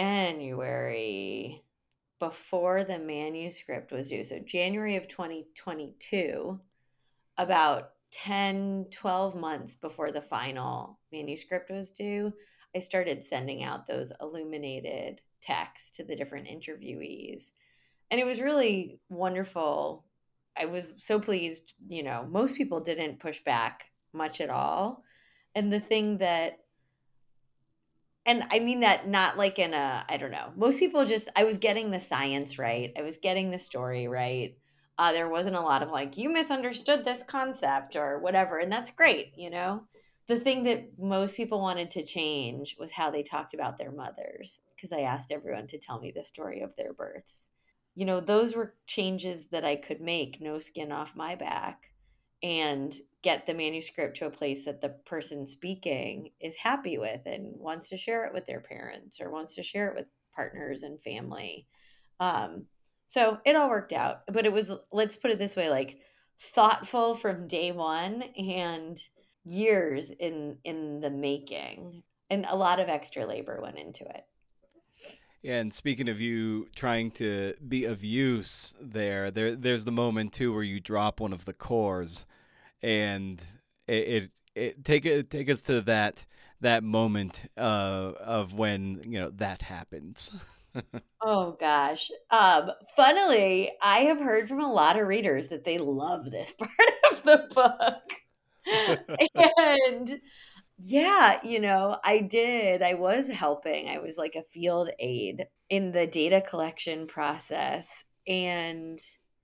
January before the manuscript was due. So January of twenty twenty-two, about ten, twelve months before the final manuscript was due, I started sending out those illuminated texts to the different interviewees. And it was really wonderful. I was so pleased, you know, most people didn't push back much at all. And the thing that and I mean that not like in a, I don't know. Most people just, I was getting the science right. I was getting the story right. Uh, there wasn't a lot of like, you misunderstood this concept or whatever. And that's great, you know? The thing that most people wanted to change was how they talked about their mothers, because I asked everyone to tell me the story of their births. You know, those were changes that I could make, no skin off my back, and get the manuscript to a place that the person speaking is happy with and wants to share it with their parents or wants to share it with partners and family. Um, so it all worked out, but it was, let's put it this way, like thoughtful from day one and years in in the making, and a lot of extra labor went into it. Yeah, and speaking of you trying to be of use there, there there's the moment too where you drop one of the cores, and it it, it take it take us to that that moment uh, of when you know that happens. Oh gosh. Um, funnily, I have heard from a lot of readers that they love this part of the book. And yeah, you know, I did. I was helping. I was like a field aide in the data collection process. And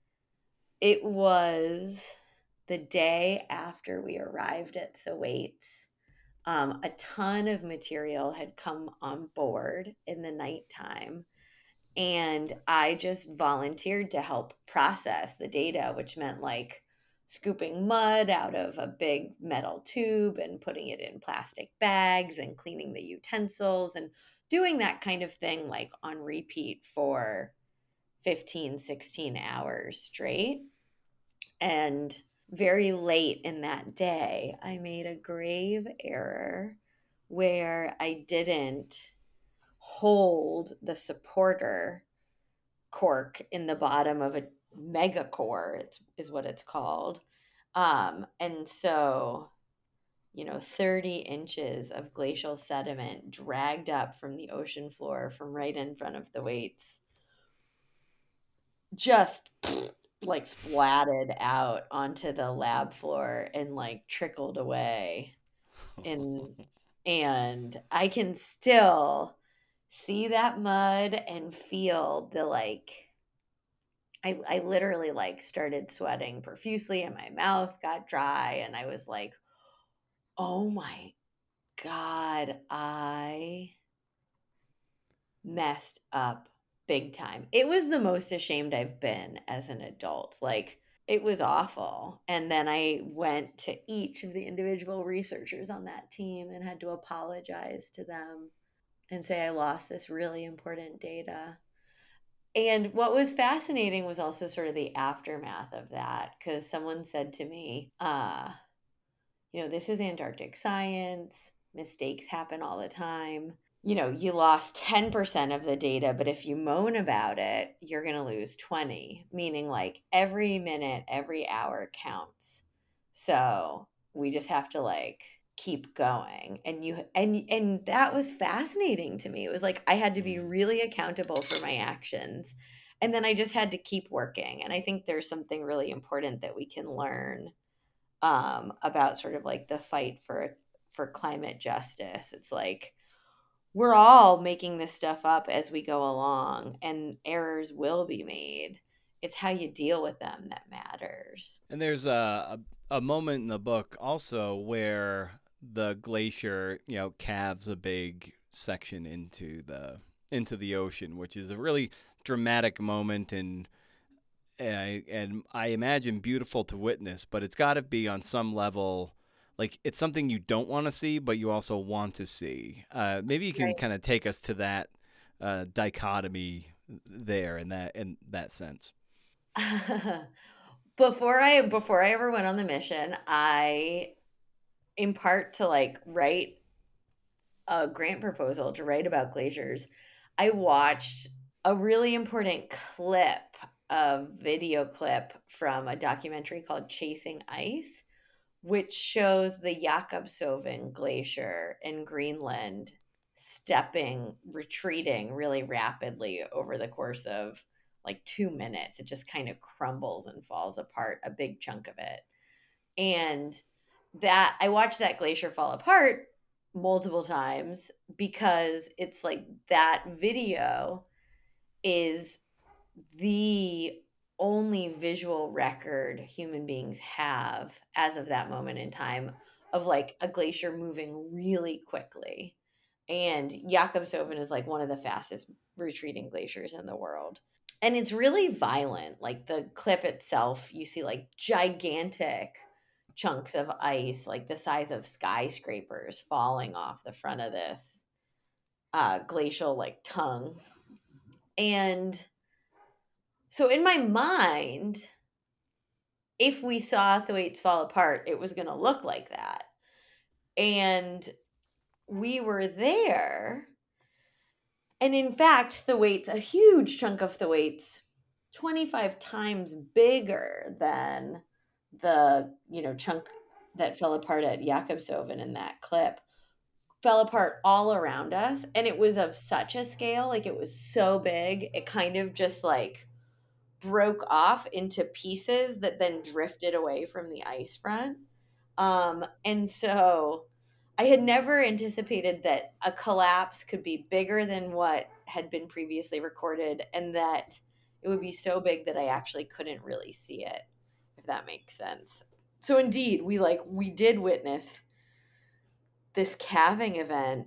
it was the day after we arrived at Thwaites. Um, a ton of material had come on board in the nighttime, and I just volunteered to help process the data, which meant like scooping mud out of a big metal tube and putting it in plastic bags and cleaning the utensils and doing that kind of thing like on repeat for fifteen, sixteen hours straight. And very late in that day, I made a grave error where I didn't hold the supporter cork in the bottom of a megacore, it's is what it's called. Um, and so, you know, thirty inches of glacial sediment dragged up from the ocean floor from right in front of Thwaites, just like splatted out onto the lab floor and like trickled away. And and I can still see that mud and feel the like I, I literally like started sweating profusely and my mouth got dry and I was like, oh my God, I messed up big time. It was the most ashamed I've been as an adult. Like it was awful. And then I went to each of the individual researchers on that team and had to apologize to them and say I lost this really important data. And what was fascinating was also sort of the aftermath of that, because someone said to me, uh, you know, this is Antarctic science, mistakes happen all the time. You know, you lost ten percent of the data, but if you moan about it, you're going to lose twenty, meaning like every minute, every hour counts. So we just have to like keep going. And you, and, and that was fascinating to me. It was like I had to be Mm. really accountable for my actions. And then I just had to keep working. And I think there's something really important that we can learn um, about sort of like the fight for for climate justice. It's like we're all making this stuff up as we go along, and errors will be made. It's how you deal with them that matters. And there's a, a a moment in the book also where the glacier, you know, calves a big section into the into the ocean, which is a really dramatic moment and and, and I imagine beautiful to witness, but it's got to be on some level like it's something you don't want to see, but you also want to see. Uh, maybe you can kind of take us to that uh, dichotomy there in that in that sense. Right. before I before I ever went on the mission, I in part to like write a grant proposal to write about glaciers, I watched a really important clip, a video clip from a documentary called Chasing Ice, which shows the Jakobshovn Glacier in Greenland stepping, retreating really rapidly over the course of like two minutes. It just kind of crumbles and falls apart, a big chunk of it. And that I watched that glacier fall apart multiple times because it's like that video is the only visual record human beings have as of that moment in time of like a glacier moving really quickly. And Jakobshovn is like one of the fastest retreating glaciers in the world. And it's really violent. Like the clip itself, you see like gigantic chunks of ice, like the size of skyscrapers, falling off the front of this uh, glacial like tongue. And so in my mind, if we saw Thwaites fall apart, it was going to look like that. And we were there. And in fact, Thwaites, a huge chunk of Thwaites, twenty-five times bigger than the, you know, chunk that fell apart at Jakobshovn in that clip, fell apart all around us. And it was of such a scale, like it was so big, it kind of just like broke off into pieces that then drifted away from the ice front. Um, and so I had never anticipated that a collapse could be bigger than what had been previously recorded, and that it would be so big that I actually couldn't really see it, if that makes sense. So indeed, we like we did witness this calving event,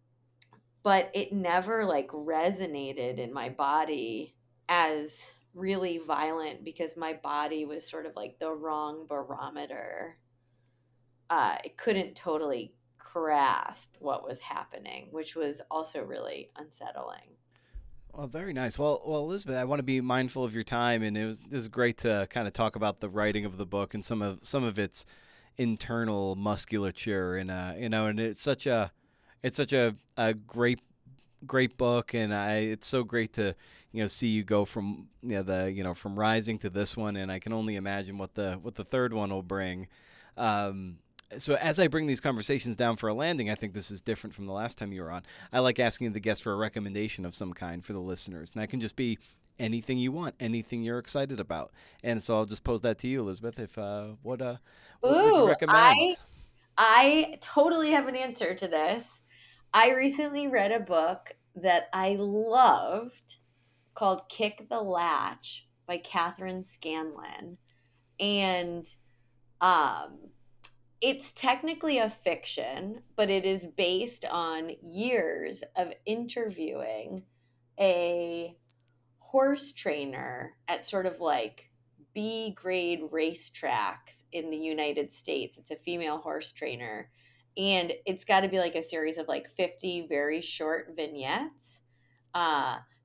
but it never like resonated in my body as really violent because my body was sort of like the wrong barometer. Uh, it couldn't totally grasp what was happening, which was also really unsettling. Well, very nice. Well, well, Elizabeth, I want to be mindful of your time, and it was this is great to kind of talk about the writing of the book and some of some of its internal musculature, and uh, you know, and it's such a it's such a, a great great book, and I it's so great to you know see you go from you know the you know from Rising to this one, and I can only imagine what the what the third one will bring. Um, so as I bring these conversations down for a landing, I think this is different from the last time you were on. I like asking the guests for a recommendation of some kind for the listeners, and that can just be anything you want, anything you're excited about. And so I'll just pose that to you, Elizabeth. If uh, what uh, what would you Ooh, recommend? I I totally have an answer to this. I recently read a book that I loved called Kick the Latch by Catherine Scanlon. And um it's technically a fiction, but it is based on years of interviewing a horse trainer at sort of like B grade racetracks in the United States. It's a female horse trainer. And it's got to be like a series of like fifty very short vignettes uh,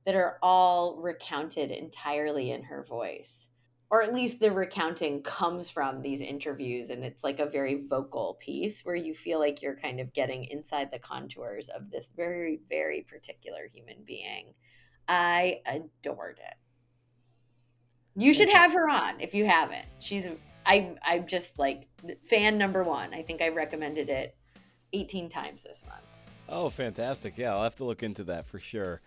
that are all recounted entirely in her voice. Or at least the recounting comes from these interviews, and it's like a very vocal piece where you feel like you're kind of getting inside the contours of this very, very particular human being. I adored it. You should have her on if you haven't. She's I I'm just like fan number one. I think I recommended it eighteen times this month. Oh, fantastic. Yeah, I'll have to look into that for sure.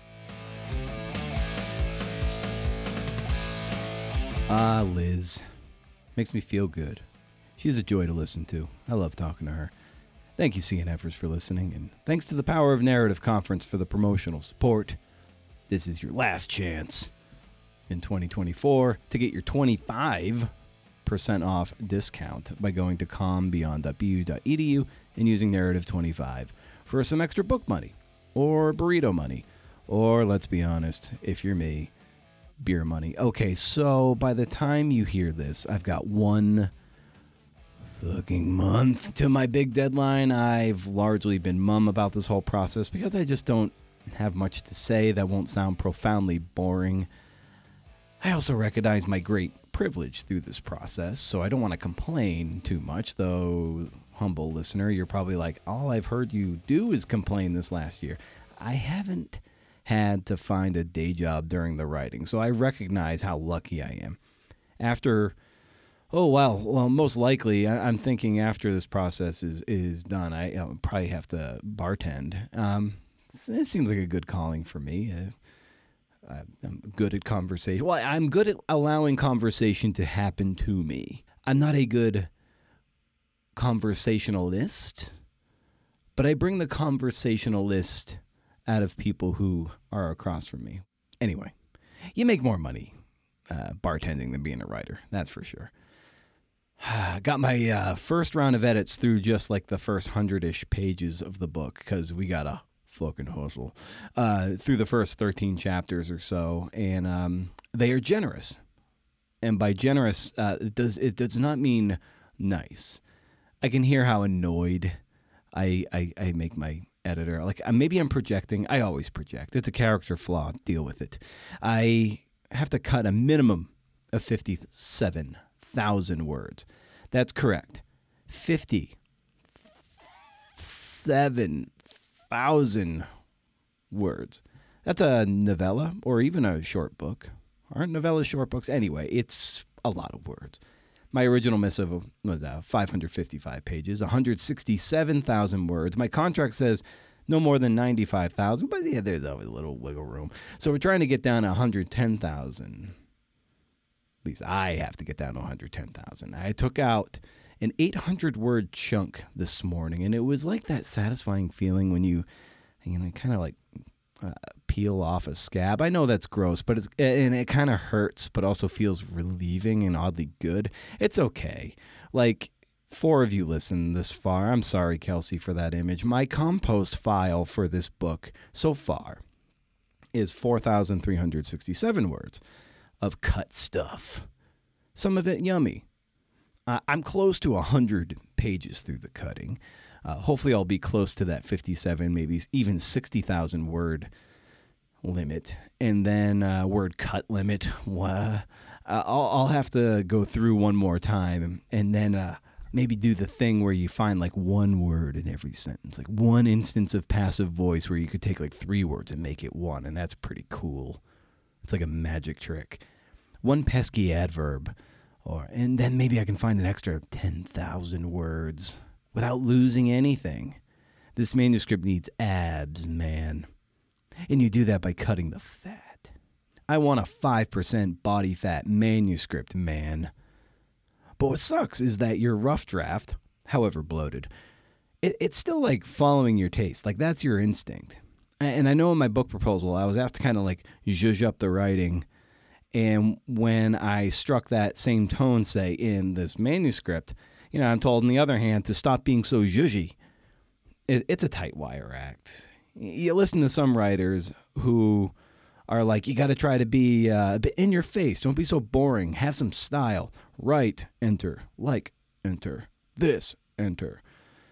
Ah, Liz. Makes me feel good. She's a joy to listen to. I love talking to her. Thank you, C N Fers, for listening, and thanks to the Power of Narrative Conference for the promotional support. This is your last chance in twenty twenty-four to get your twenty-five percent off discount by going to com beyond dot b u dot e d u and using Narrative twenty-five for some extra book money or burrito money, or, let's be honest, if you're me, beer money. Okay, so by the time you hear this, I've got one fucking month to my big deadline. I've largely been mum about this whole process because I just don't have much to say that won't sound profoundly boring. I also recognize my great privilege through this process, so I don't want to complain too much, though, humble listener, you're probably like, all I've heard you do is complain this last year. I haven't had to find a day job during the writing, so I recognize how lucky I am. After, oh, well, well, most likely, I, I'm thinking after this process is, is done, I I'll probably have to bartend. Um, it seems like a good calling for me. Uh, I'm good at conversation. Well, I'm good at allowing conversation to happen to me. I'm not a good conversationalist, but I bring the conversationalist out of people who are across from me. Anyway, you make more money uh, bartending than being a writer. That's for sure. Got my uh, first round of edits through just like the first hundred-ish pages of the book because we got a fucking hustle uh, through the first thirteen chapters or so, and um, they are generous. And by generous, uh, it does it does not mean nice. I can hear how annoyed I I, I make my editor. Like maybe I'm projecting. I always project. It's a character flaw. Deal with it. I have to cut a minimum of fifty-seven thousand words. That's correct. fifty-seven thousand words. That's a novella or even a short book. Aren't novellas short books? Anyway, it's a lot of words. My original missive was uh, five hundred fifty-five pages, one hundred sixty-seven thousand words. My contract says no more than ninety-five thousand, but yeah, there's always a little wiggle room. So we're trying to get down to one hundred ten thousand. At least I have to get down to one hundred ten thousand. I took out an eight hundred word chunk this morning, and it was like that satisfying feeling when you, you know, kind of like uh, peel off a scab. I know that's gross, but it's, and it kind of hurts, but also feels relieving and oddly good. It's okay. Like, four of you listen this far. I'm sorry, Kelsey, for that image. My compost file for this book so far is four thousand three hundred sixty-seven words of cut stuff. Some of it yummy. Uh, I'm close to one hundred pages through the cutting. Uh, hopefully I'll be close to that fifty-seven, maybe even sixty thousand word limit. And then uh, word cut limit. Uh, I'll, I'll have to go through one more time and then uh, maybe do the thing where you find like one word in every sentence. Like one instance of passive voice where you could take like three words and make it one. And that's pretty cool. It's like a magic trick. One pesky adverb. Or, and then maybe I can find an extra ten thousand words without losing anything. This manuscript needs abs, man. And you do that by cutting the fat. I want a five percent body fat manuscript, man. But what sucks is that your rough draft, however bloated, it, it's still like following your taste. Like that's your instinct. And I know in my book proposal, I was asked to kind of like zhuzh up the writing. And when I struck that same tone, say, in this manuscript, you know, I'm told, on the other hand, to stop being so zhuzhy. It, it's a tight wire act. You listen to some writers who are like, you got to try to be uh, a bit in your face. Don't be so boring. Have some style. Write, enter. Like, enter. This, enter.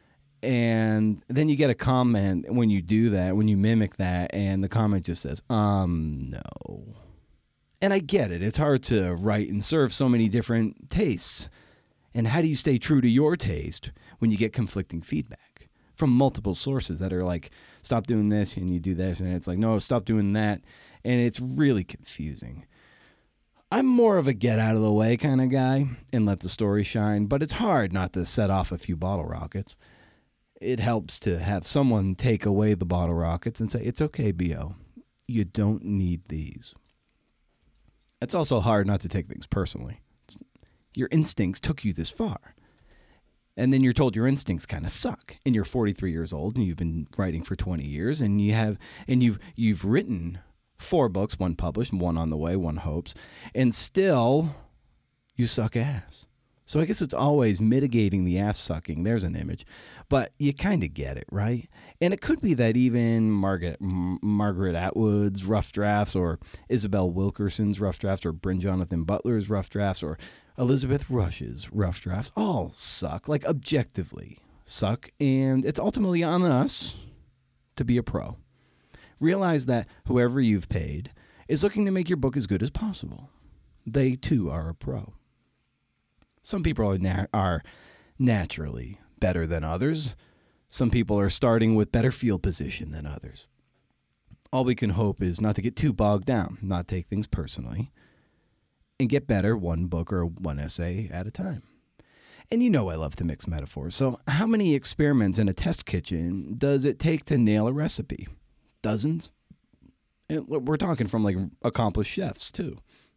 And then you get a comment when you do that, when you mimic that, and the comment just says, um, no. And I get it. It's hard to write and serve so many different tastes. And how do you stay true to your taste when you get conflicting feedback from multiple sources that are like, stop doing this, and you do this, and it's like, no, stop doing that. And it's really confusing. I'm more of a get out of the way kind of guy and let the story shine, but it's hard not to set off a few bottle rockets. It helps to have someone take away the bottle rockets and say, it's okay, B O. You don't need these. It's also hard not to take things personally. Your instincts took you this far. And then you're told your instincts kind of suck. And you're forty-three years old and you've been writing for twenty years and you have and you've you've written four books, one published, one on the way, one hopes, and still you suck ass. So I guess it's always mitigating the ass sucking. There's an image. But you kind of get it, right? And it could be that even Margaret M- Margaret Atwood's rough drafts or Isabel Wilkerson's rough drafts or Bryn Jonathan Butler's rough drafts or Elizabeth Rush's rough drafts all suck, like objectively suck. And it's ultimately on us to be a pro. Realize that whoever you've paid is looking to make your book as good as possible. They, too, are a pro. Some people are, na- are naturally better than others. Some people are starting with better field position than others. All we can hope is not to get too bogged down, not take things personally, and get better one book or one essay at a time. And you know I love to mix metaphors. So how many experiments in a test kitchen does it take to nail a recipe? Dozens? And we're talking from like accomplished chefs too.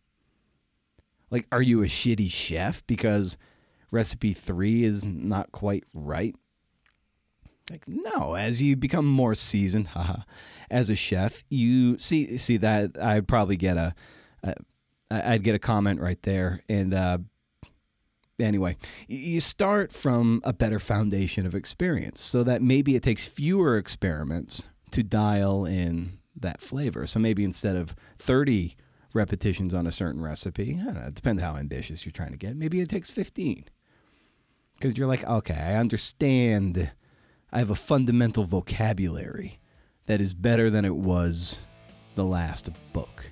Like, are you a shitty chef because recipe three is not quite right? Like, no. As you become more seasoned, haha, as a chef, you see see that I'd probably get a, a I'd get a comment right there. And uh, anyway, you start from a better foundation of experience, so that maybe it takes fewer experiments to dial in that flavor. So maybe instead of thirty repetitions on a certain recipe, I don't know, it depends how ambitious you're trying to get. Maybe it takes fifteen. Because you're like, okay, I understand. I have a fundamental vocabulary that is better than it was the last book.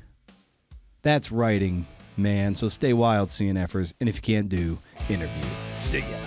That's writing, man. So stay wild, C N Fers. And if you can't do, interview. See ya.